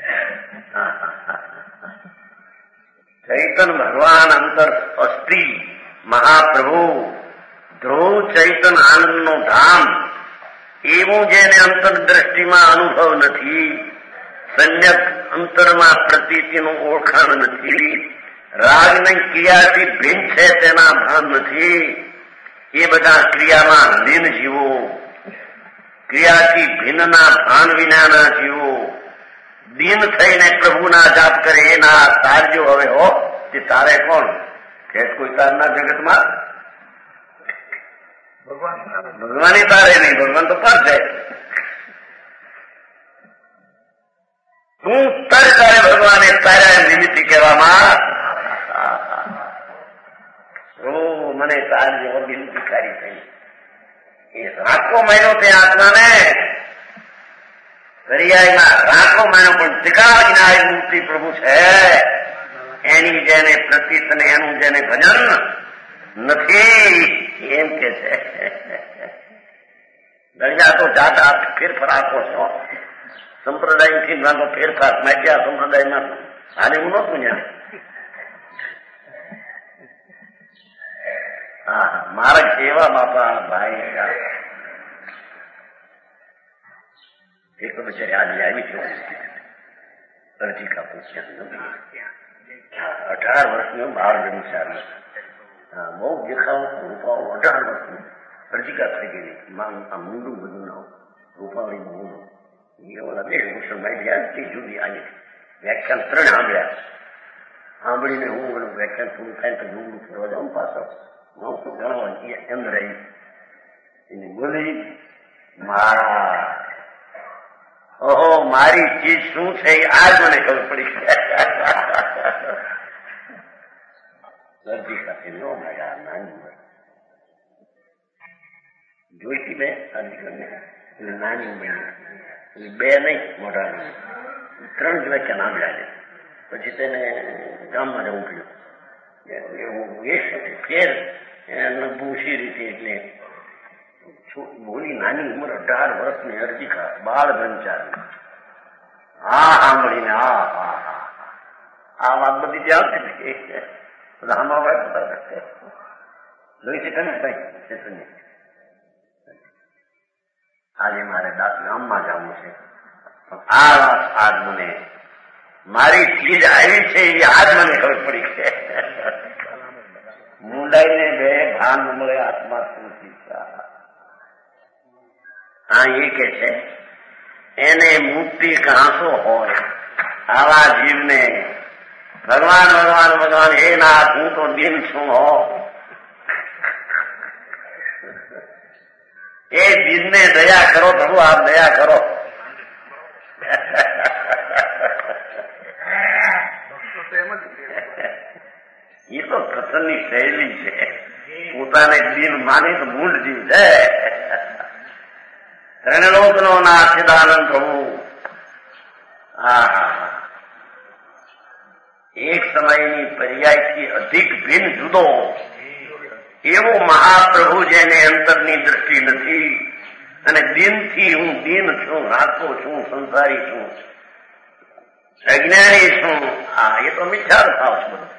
ચૈતન ભગવાન અંતર અસ્થિ મહાપ્રભુ ધ્રુવ ચૈતન આનંદનું ધામ એવું જેને અંતર દ્રષ્ટિમાં અનુભવ નથી સંયક અંતરમાં પ્રતીતિનું ઓળખાણ નથી રાગની ક્રિયાથી ભિન્ન છે તેના ભાન નથી એ બધા ક્રિયામાં લીન જીવો ક્રિયાથી ભિન્નના ભાન વિનાના જીવો દીન થઈને પ્રભુના જાપ કરે એના તારજો હવે હો તે તારે કોણ કે કોઈ તારના જગતમાં ભગવાન તારે નહીં ભગવાન તો પર છે તું તર તારે ભગવાને તારા નિમિત્ત કહેવામાં મને તાર જેવો દિલ ભિખારી થઈ. એ રાંકો મહિનો તે આત્માને દરિયામાં રાંકો મહિનો પણ ટીકા વિનાય મૂર્તિ પ્રભુ છે. એની જેને પ્રતીત ને એનું જેને ભજન નથી એમ કે છે. દરિયા તો જાતા ફેરફાર આપો છો. સંપ્રદાયથી નાનો ફેરફાર માગ્યા સંપ્રદાયમાં હાલે હું નહોતું ત્યાં. હા મારા કેવા બાપા ભાઈ એક તો બચારી આજે આવી છે અરજીકા પૂછ્યા 18 વર્ષનો બાળ જન્મશાળી. હા બહુ દેખાવ રૂપાઓ 18 વર્ષનું અરજીકા થઈ ગયેલી. આ મૂંડું બધું ના રૂપાવળી મૂંડું એ ઓલા બે મુસલમાન ગયા તે જુદી આવી વ્યાખ્યાન 3 સાંભળ્યા. સાંભળીને હું વ્યાખ્યાન પૂરું થાય તો મૂંડું ફરવા જાઉં પાછળ શું ગણવા અંદર રહી એની બોલી મારા ઓહો મારી ચીજ શું છે આજ મને ખબર પડી. દર્દી સાથે નો મળ્યા નાની જોઈતી બે અધિકારને એટલે નાની બની બે નહીં મોટા 3 જ વાક્યા નામ લાગે. પછી તેને ગામમાં જવું પડ્યું. ફેર ભૂસી રીતે એટલે બોલી નાની ઉંમર 18 વર્ષની અરજીકા બાળ બ્રહ્મચારી. હા સાંભળીને આ વાત બધી ત્યાં જોઈ શકે ને ભાઈ. આજે મારે ગામમાં જવું છે. આ વાત આજ મને મારી ચીજ આવી છે એ આજ મને ખબર પડી છે. મુંડાઈને બે ભાન મળે આત્મા શું હા એ કે છે એને મુક્તિ કહાસો હોય આવા જીવને ભગવાન ભગવાન ભગવાન હે નાથ હું તો દિન છું હો. એ દિનને દયા કરો પ્રભુ આપ દયા કરો. એ તો કથનની શૈલી છે. પોતાને દિન માને તો મૂળ જીવ છે. ત્રણલોકનો નાથ સદાનંદ પ્રભુ. એક સમયની પર્યાયથી અધિક ભિન્ન જુદો એવો મહાપ્રભુ જેને અંતરની દ્રષ્ટિ નથી અને દિનથી હું દિન છું રાતો છું સંસારી છું અજ્ઞાની છું. એ તો મિથ્યા ભાવ છે બધું.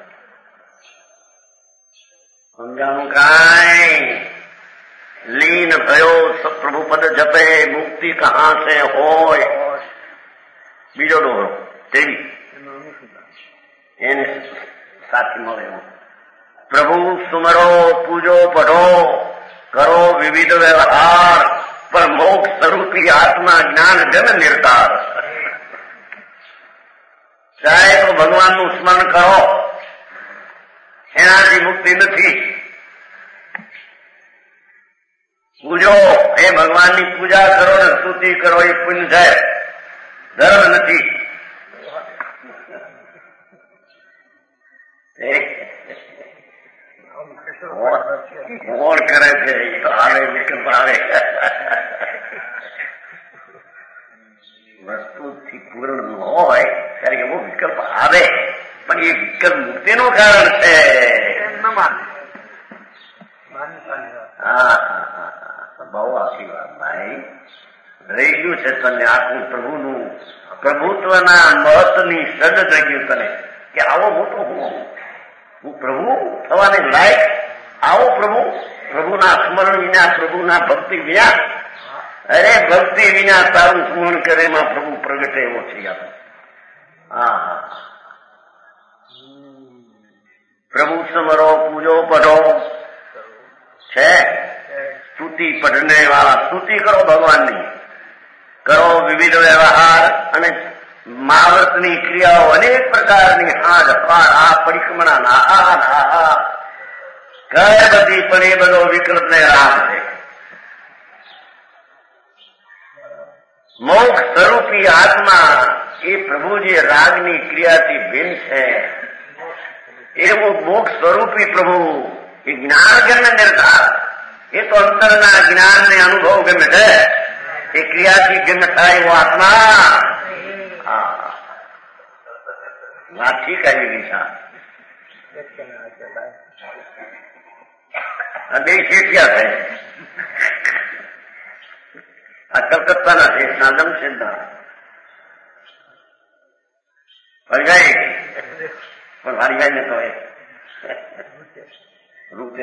સમજાણું કાંઈ લીન ભયો પ્રભુ પદ જપે મુક્તિ કહાં સે હોય. બીજો દોરો તેવી એને સાથી મળે પ્રભુ સુમરો પૂજો પઢો કરો વિવિધ વ્યવહાર પર મોક્ષ સ્વરૂપી આત્મા જ્ઞાન જન નિર્ધાર. ચાહે તો ભગવાનનું સ્મરણ કરો એનાથી મુક્તિ નથી. પૂજો એ ભગવાનની પૂજા કરો ને સ્તુતિ કરો એ પુણ્ય થાય ધર્મ નથી. કોણ કરે છે એ તો આવે વિકલ્પ આવે વસ્તુથી પૂર્ણ ન હોય ત્યારે એવો વિકલ્પ આવે પણ એ વિકલ્પ મુક્તિનું કારણ છે. બહુ આશીર્વાદ ભાઈ રહી ગયું છે તને આખું પ્રભુનું પ્રભુત્વના મહત્વની સદ જગ્યું તને કે આવો મોટો હું પ્રભુ થવાને લાયક આવો પ્રભુ પ્રભુના સ્મરણ વિના પ્રભુના ભક્તિ વિના અરે ભક્તિ વિના તારું સ્મરણ કરે એમાં પ્રભુ પ્રગટે એવો છે. પ્રભુ સમરો પૂજો પઢો છે. સ્તુતિ પઢને વાળા સ્તુતિ કરો ભગવાનની કરો વિવિધ વ્યવહાર અને મહાવ્રતની ક્રિયાઓ અનેક પ્રકારની હાજ આ પરિક્રમણા કઈ બધી પણ એ બધો વિકલ્પ ને રાહ છે. મોક્ષ સ્વરૂપી આત્મા એ પ્રભુજી રાગની ક્રિયાથી ભિન્ન છે. એવું મોક્ષ સ્વરૂપી પ્રભુ એ જ્ઞાન ગમ્ય નિર્ધાર, એ તો અંતરના જ્ઞાનને અનુભવ ગમે છે, એ ક્રિયાથી ગમ્ય થાય એવો આત્મા. વાત ઠીક આવી ગઈ છે. બે શેઠિયા છે, આ કલકત્તાના શેઠના જમશેદના હરિભાઈ પણ હરિભાઈ ને તો રૂપે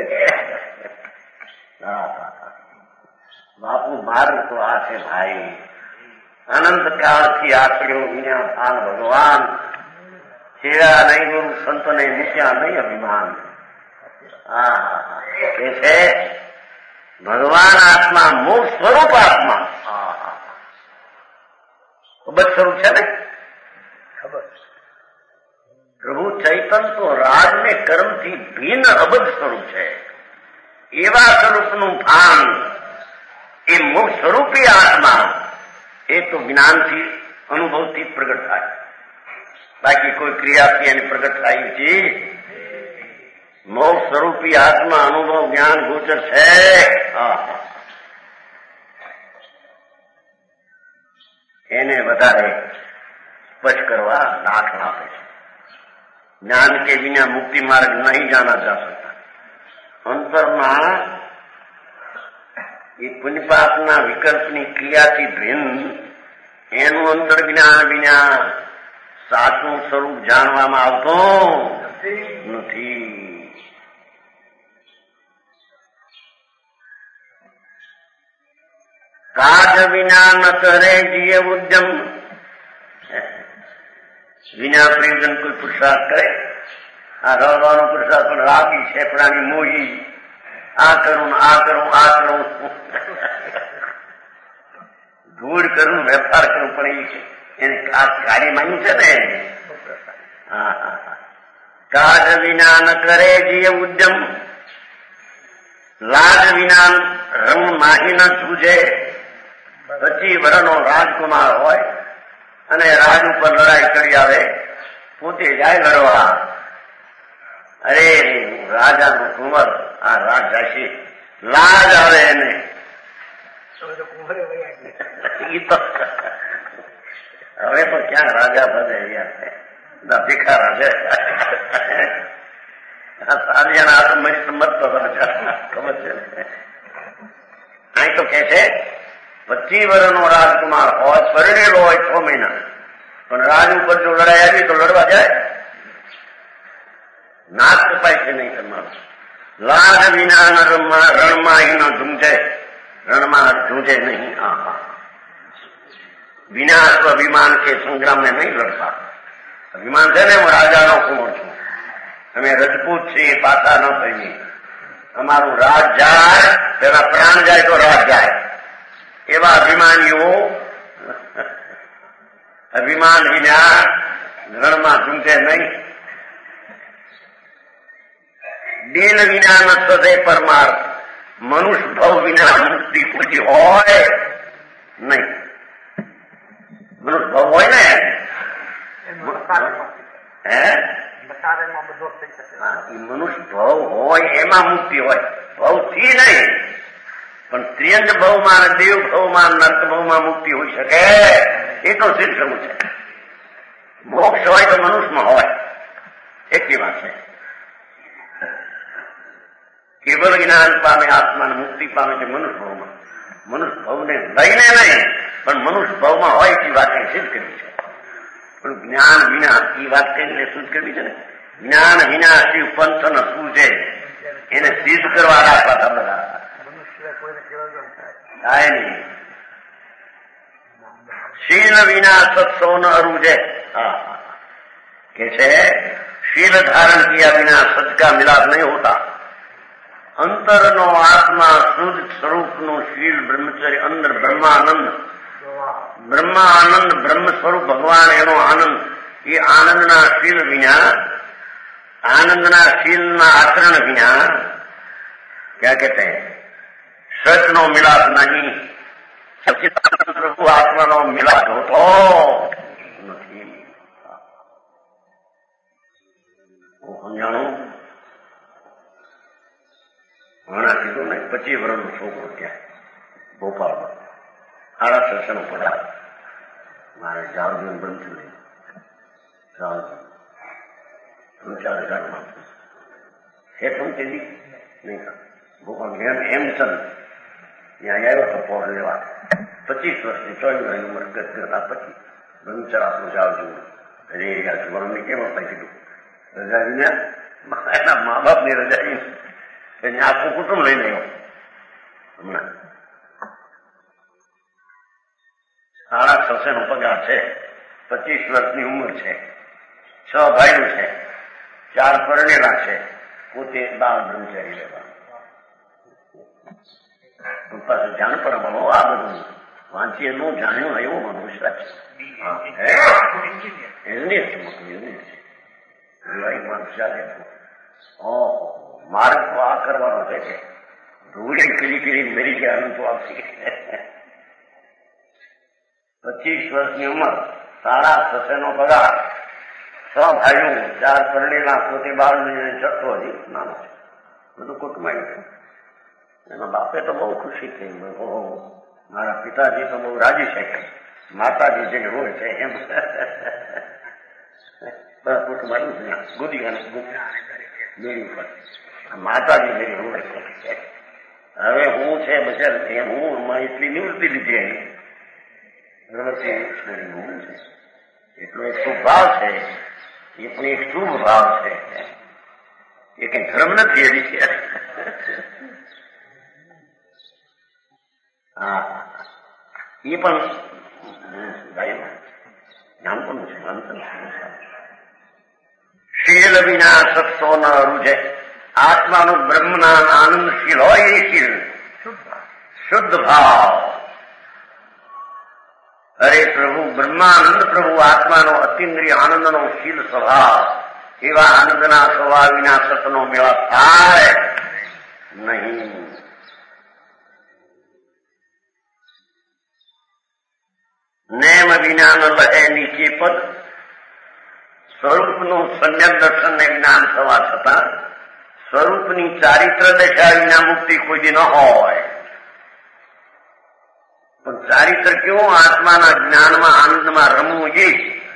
બાપુ માર તો આ છે ભાઈ, અનંત કાળથી આકડ્યો વિના ભગવાન છેડા નહીં ગુરુ સંતો ને મૂક્યા નહીં અભિમાન. એ છે ભગવાન આત્મા, મોક્ષ સ્વરૂપ આત્મા. અબજ સ્વરૂપ છે ને ખબર. પ્રભુ ચૈતન તો રાગ ને કર્મથી ભિન્ન અબજ સ્વરૂપ છે. એવા સ્વરૂપનું ભાન એ મોક્ષ સ્વરૂપી આત્મા એ તો જ્ઞાનથી અનુભવથી પ્રગટ થાય, બાકી કોઈ ક્રિયાથી એને પ્રગટ થાય છે. મોક્ષ સ્વરૂપી આત્મા અનુભવ જ્ઞાન ગોચર છે. એને વધારે સ્પષ્ટ કરવા દાખલા આપે છે. જ્ઞાન કે વિના મુક્તિ માર્ગ નહીં જાના જા सकता. અંતરમાં એ પુણ્યપાપના વિકલ્પની ક્રિયાથી ભિન્ન એનું અંતર જ્ઞાન વિના સાચું સ્વરૂપ જાણવામાં આવતું નથી. કાજ વિના ન કરે જીએ ઉદ્યમ. વિના પ્રયોજન કોઈ પુરુષાર્થ કરે, આ રવાનો પુરુષાર્થ પણ રાગી છેપડાની મોહી, આ કરું આ કરું આ કરું, ધૂળ કરું વેપાર કરું, પણ એ એને આ કાર્ય માન્યું છે ને. કાજ વિના ન કરે જીએ ઉદ્યમ, લાજ વિના રંગ માહી ન જૂજે. 25 વર્ષનો રાજકુમાર હોય અને રાજ ઉપર લડાઈ કરી આવે, પોતે જાય લડવા. અરે રાજાનું કુંવર આ રાજ જશે, લાજ આવે એને. હવે તો ક્યાં રાજા બધે ગયા ભિખારા છે. સાંજના હાથ મરી સમજતો ખબર છે. અહીં તો કે છે 25 વર્ષનો રાજકુમાર હોય, પરણેલો હોય 6 મહિના, પણ રાજ ઉપર જો લડાઈ આવી તો લડવા જાય, નાક કપાય છે નહીં કરવાનું. લાજ વિના રણમાં ન ઝૂંઝે, રણમાં ઝૂંઝે નહીં. વિના સ્વાભિમાન કે સંગ્રામ ને નહીં લડતા. અભિમાન છે ને હું રાજાનો કુંવર છું, અમે રજપૂત છીએ, પાછા ન થઈએ. અમારું રાજ જાય પેલા પ્રાણ જાય તો રાજ જાય. એવા અભિમાનીઓ અભિમાન વિના રણમાં ઝૂંઝે નહીં. દિલ વિના ન થશે પરમાર્થ, મનુષ્ય ભાવ વિના મુક્તિ પૂછી હોય નહીં. મનુષ્ય ભાવ હોય ને મનુષ્ય ભાવ હોય એમાં મુક્તિ હોય, ભાવથી નહીં. પણ ત્રિયંજ ભાવમાં અને દેવ ભાવમાં નર્ક ભાવમાં મુક્તિ હોઈ શકે એ તો સિદ્ધ થવું છે. મોક્ષ હોય તો મનુષ્યમાં હોય એટલી વાત છે. કેવલ જ્ઞાન પામે આત્માને મુક્તિ પામે છે મનુષ્ય ભાવમાં. મનુષ્ય ભાવને લઈને નહીં પણ મનુષ્ય ભાવમાં હોય એટલી વાત સિદ્ધ કરવી છે. પણ જ્ઞાન વિના એ વાત કઈને શુદ્ધ કરવી છે ને. જ્ઞાન વિના શિવ પંથ ન સૂજે, એને સિદ્ધ કરવા રાખવા હતા બધા થાય નહીં. શીલ વિના સત્સો ન અરુજે. કે છે शील धारण किया बिना सच का मिलाप नहीं होता. अंतरनो आत्मा शुद्ध स्वरूपનું શીલ બ્રહ્મચર્ય, અંદર બ્રહ્માનંદ, બ્રહ્મ સ્વરૂપ ભગવાન એનો આનંદ. એ આનંદના શીલ વિના, આનંદના શીલના આચરણ વિના क्या कहते हैं सच નો મિલાપ નહીં. સચ્ચિદાનંદ પ્રભુ આત્માનો મિલાપ હોતો નથી. હું સમજાણું હમણાં કીધું ને 25 વર્ષનો છોકરો ત્યાં ભોપાળમાં સારા સત્સંગ પધાર મારે જાવજીને બંધ થયું જાવજી 3-4 હજારમાં હે તું તેજી નહીં ભોપાળ હેમચંદ ત્યાં આવ્યો તો પોર લેવા 25 વર્ષની 24 ઉંમર કરતા પછી બ્રહ્મચરાસનું જાવજું હરે ગયા છું મને કેમ અપાઈ કીધું રજાજીને એના મા બાપની રજાજી એને આખું કુટુંબ લઈ ગયો હમણાં 650 નો પગાર છે, 25 વર્ષની ઉંમર છે, 6 ભાઈઓ છે, 4 પરણેલા છે, પોતે 12 બ્રહ્મચારી લેવા પાસે જાણ પર બનો આ બધું વાંચીએ નું જાણ્યું એવો મનુષ્ય છે. મારે તો આ કરવાનો છે કે ધૂળી પીલી પીલી મેરી ગયા તો આપશે. 25 વર્ષની ઉંમર, 650 નો પગાર, 6 ભાઈઓ, 4 પરણેલા, પોતે 12 છઠ્ઠો હજી નાનો છે, બધું કુટુંબ. એના બાપે તો બહુ ખુશી થઈ, મારા પિતાજી તો બહુ રાજી છે, માતાજી જે હોય છે એમ કુટુંબ ગોદી મેરી ઉપર માતાજી મેરી હોય છે. હવે હું છે બચર એમ હું એટલી નિવૃત્તિ લીધી એટલો એક શુભ ભાવ છે, એ પણ એક શુભ ભાવ છે, એ કઈ ધર્મ નથી એવી છે. હા એ પણ જાણતું છે. શીલ વિના સત્સો ન રૂજે. આત્માનું બ્રહ્મના આનંદશીલ હોય એ શીલ શુદ્ધ ભાવ. અરે પ્રભુ બ્રહ્માનંદ પ્રભુ આત્માનો અતિન્દ્રિય આનંદનો શીલ સ્વભાવ, એવા આનંદના સ્વભાવ વિના સતનો મેળા થાય નહીં. નેમ વિના ન લહે નીચે પદ. સ્વરૂપનું સમ્યક દર્શન ને જ્ઞાન થવા છતાં સ્વરૂપની ચારિત્ર દશા વિના મુક્તિ કોઈ દી ન હોય. પણ ચારિત્ર કેવું? આત્માના જ્ઞાનમાં આનંદમાં રમવું એ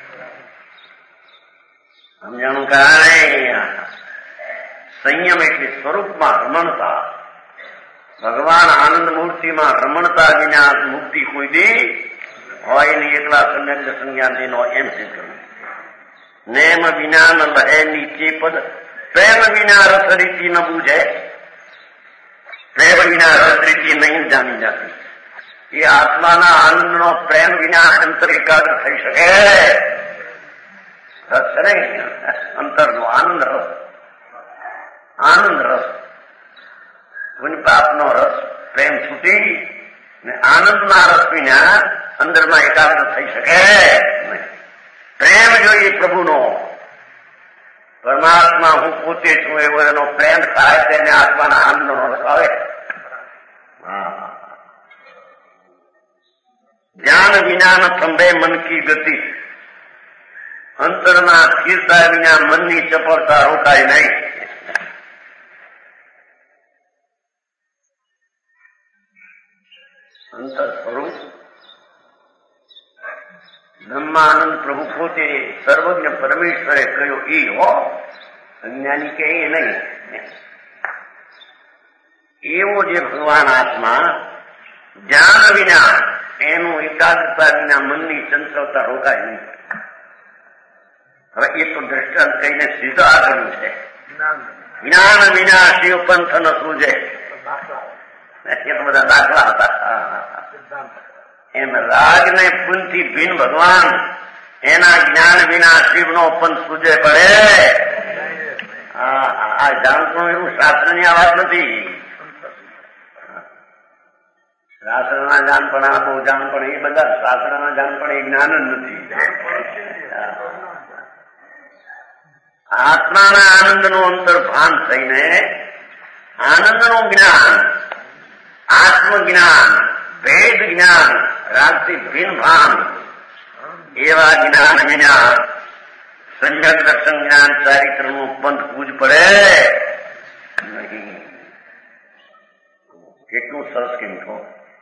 સમજાણું. કાંઈ સંયમ એટલે સ્વરૂપમાં રમણતા, ભગવાન આનંદ મૂર્તિમાં રમણતા વિના મુક્તિ કોઈ દી હોય નહીં. એકલા સમ્યક દર્શન જ્ઞાનથી નો એમ સિદ્ધ કર્યું. નેમ વિના ન લહે નીચે પદ. પ્રેમ વિના રસ રીતિ ન બૂझે. પ્રેમ વિના રસ રીતિ નહીં જાણી જાતી. એ આત્માના આનંદનો પ્રેમ વિના અંતર એકાગ્ર થઈ શકે. રસ છે ને અંતરનો આનંદ રસ, આનંદ રસ, પુણ્યપાપનો રસ, પ્રેમ છૂટી ને આનંદના રસ વિના અંદરમાં એકાગ્ર થઈ શકે નહીં. પ્રેમ જોઈએ પ્રભુનો. પરમાત્મા હું પોતે છું એવો એનો પ્રેમ થાય તેને આત્માના આનંદનો રસ આવે. જ્ઞાન વિના ન થંભે મન કી ગતિ. અંતરના સ્થિરતા વિના મનની ચપળતા રોકાય નહીં. અંતર સ્વરૂપ બ્રહ્માનંદ પ્રભુ પોતે સર્વજ્ઞ પરમેશ્વરે કહ્યું એ હો, અજ્ઞાની કે એ નહીં. એવો જે ભગવાન આત્મા જ્ઞાન વિના, એનું એકાગ્રતા વિના મનની ચંચળતા રોકાય નહીં. હવે એ તો દ્રષ્ટાંત કહીને સીધો આગળ છે. જ્ઞાન વિના શિવ પંથ ન સૂજે. એ તો બધા દાખલા હતા. એમ રાગને પુનથી ભીન ભગવાન, એના જ્ઞાન વિના શિવનો પંથ સૂજે પડે. આ જાણતું એવું શાસ્ત્રની આ વાત નથી. શાસ્ત્રના જાણપણ, બહુ જાણપણ, એ બધા શાસ્ત્રના જાણપણ એ જ્ઞાન જ નથી. આત્માના આનંદનું અંતર ભાન થઈને આનંદનું જ્ઞાન, આત્મજ્ઞાન ભેદ જ્ઞાન રાગથી ભિન્ન ભાન એવા જ્ઞાન વિના સંજ્ઞક દર્શન જ્ઞાન ચારિત્રનું પંથ પૂજ પડે નહીં. કેટલું સરસ કેમ કહો.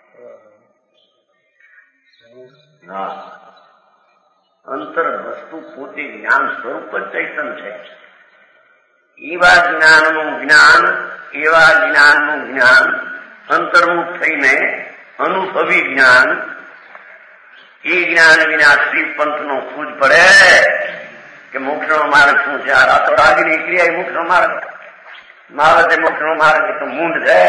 હા, અંતર વસ્તુ પોતે જ્ઞાન સ્વરૂપ જ ચૈતન છે. એવા જ્ઞાનનું જ્ઞાન, એવા જ્ઞાનનું જ્ઞાન અંતર્મુખ થઈને અનુભવી જ્ઞાન, એ જ્ઞાન વિના શ્રી પંથનો પૂજ પડે કે મોક્ષનો માર્ગ શું છે? આ તો રાગની ક્રિયા મોક્ષનો માર્ગ, માવતે મોક્ષનો માર્ગ તો મૂંડ છે.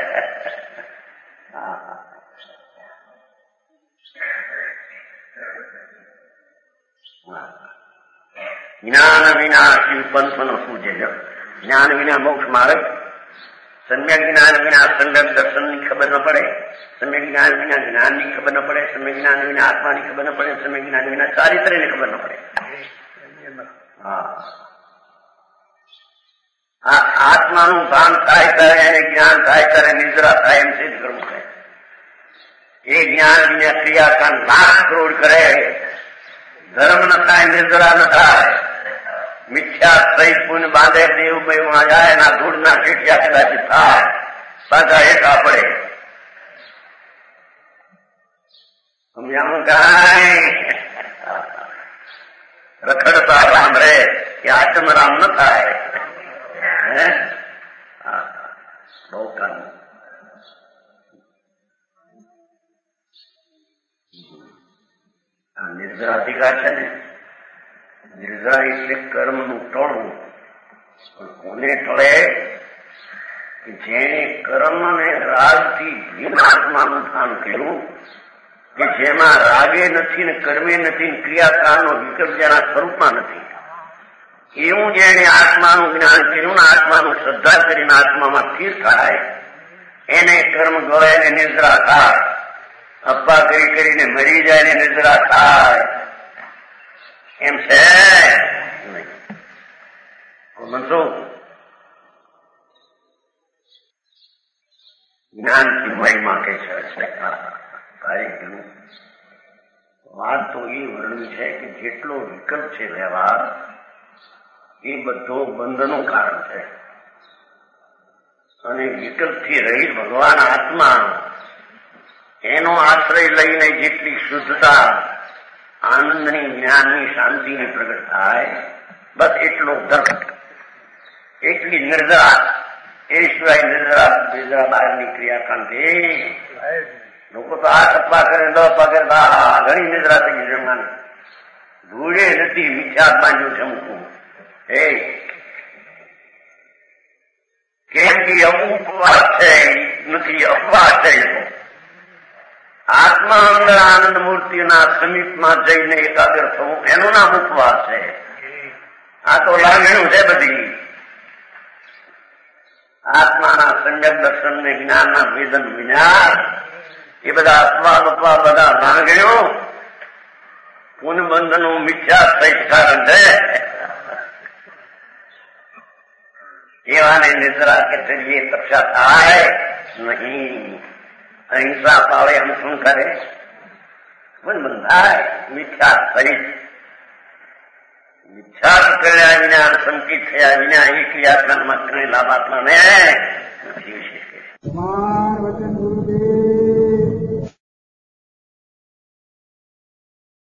જ્ઞાન વિના શિવ પંથનો પૂજે. જ્ઞાન વિના મોક્ષ માર્ગ, સમ્યક જ્ઞાન વિના સંગત દર્શનની ખબર ન પડે, સમ્યક જ્ઞાન વિના જ્ઞાનની ખબર ન પડે, સમ્યક જ્ઞાન વિના આત્માની ખબર ન પડે, સમ્યક જ્ઞાન વિના ચારિત્ર્યની ખબર ન પડે. હા, આત્માનું ભાન થાય ત્યારે એને જ્ઞાન થાય ત્યારે નિદ્રા થાય એમ સિદ્ધ કરવું છે. એ જ્ઞાન વિના ક્રિયાકાંડ લાખ કરોડ કરે, ધર્મ ન થાય, નિર્જરા ન થાય, મિથ્યા સહિત પુણ્ય બાંધે દેવમાં જાય, એના ધૂળના શીઠિયા કદાચ થાય, પાછા એકા પડે. સમજાણું કાંઈ રખડતા રામ રે કે આત્મરામ ન થાય. બહુ કામ આ નિર્જરા અધિકાર છે ને. નિર્જરા એટલે કર્મનું ટળવું. પણ કોને ટળે? કે જેને કર્મને રાગથી ભિન્ન આત્માનું ભાન કર્યું, કે જેમાં રાગે નથી ને કર્મે નથી ને ક્રિયાકાળનો વિકલ્પ જેના સ્વરૂપમાં નથી, એવું જેને આત્માનું જ્ઞાન કર્યું ને આત્માનું શ્રદ્ધા કરીને આત્મામાં સ્થિર થાય, એને કર્મ ગળે ને નિદ્રા થાય. અપ્પા કરી કરીને મરી જાય ને નિદ્રા થાય એમ છે મનસુખ. જ્ઞાનથી મહિમા કે છે. વાત તો એ વર્ણવી છે કે જેટલો વિકલ્પ છે વ્યવહાર, એ બધો બંધનું કારણ છે. અને વિકલ્પથી રહિત ભગવાન આત્મા, એનો આશ્રય લઈને જેટલી શુદ્ધતા, આનંદની, જ્ઞાનની, શાંતિની પ્રગટ થાય, બસ એટલો ધર્મ, એટલી નિર્જરા. એ સિવાય નિર્જરા બહારની ક્રિયાકાંડથી લોકો તો આ અપ્પા કરે, ન અપ્પા કરે, ઘણી નિદ્રા થઈ ગઈ જમવાની. ધૂળે નથી વિચાર બાંધ્યું ચમકું. કેમ કે અમુક વાત છે નથી, અપવાસ છે. આત્મા અંદર આનંદ મૂર્તિના સમીપમાં જઈને એકાગ્ર થવું, એનું નામ ઉપવાસ છે. આ તો લાગણીઓ છે બધી. આત્માના સંજક દર્શન ને જ્ઞાનના વેદન વિના એ બધા અપવાદ બધા લાગણીઓ પુનબંધનું મિથ્યા સહિત કારણ છે. એવાને નિદ્રા કે જરીએ તપસ્યા થાય નહીં. અહિંસા પાળે અનુસરણ કરે, પુનબંધ થાય મિથ્યા સહિત. મિથ્યા કર્યા વિના, સંકિત થયા વિના એ ક્રિયાકાંડમાં કરેલા આત્માને નથી વિશેષ.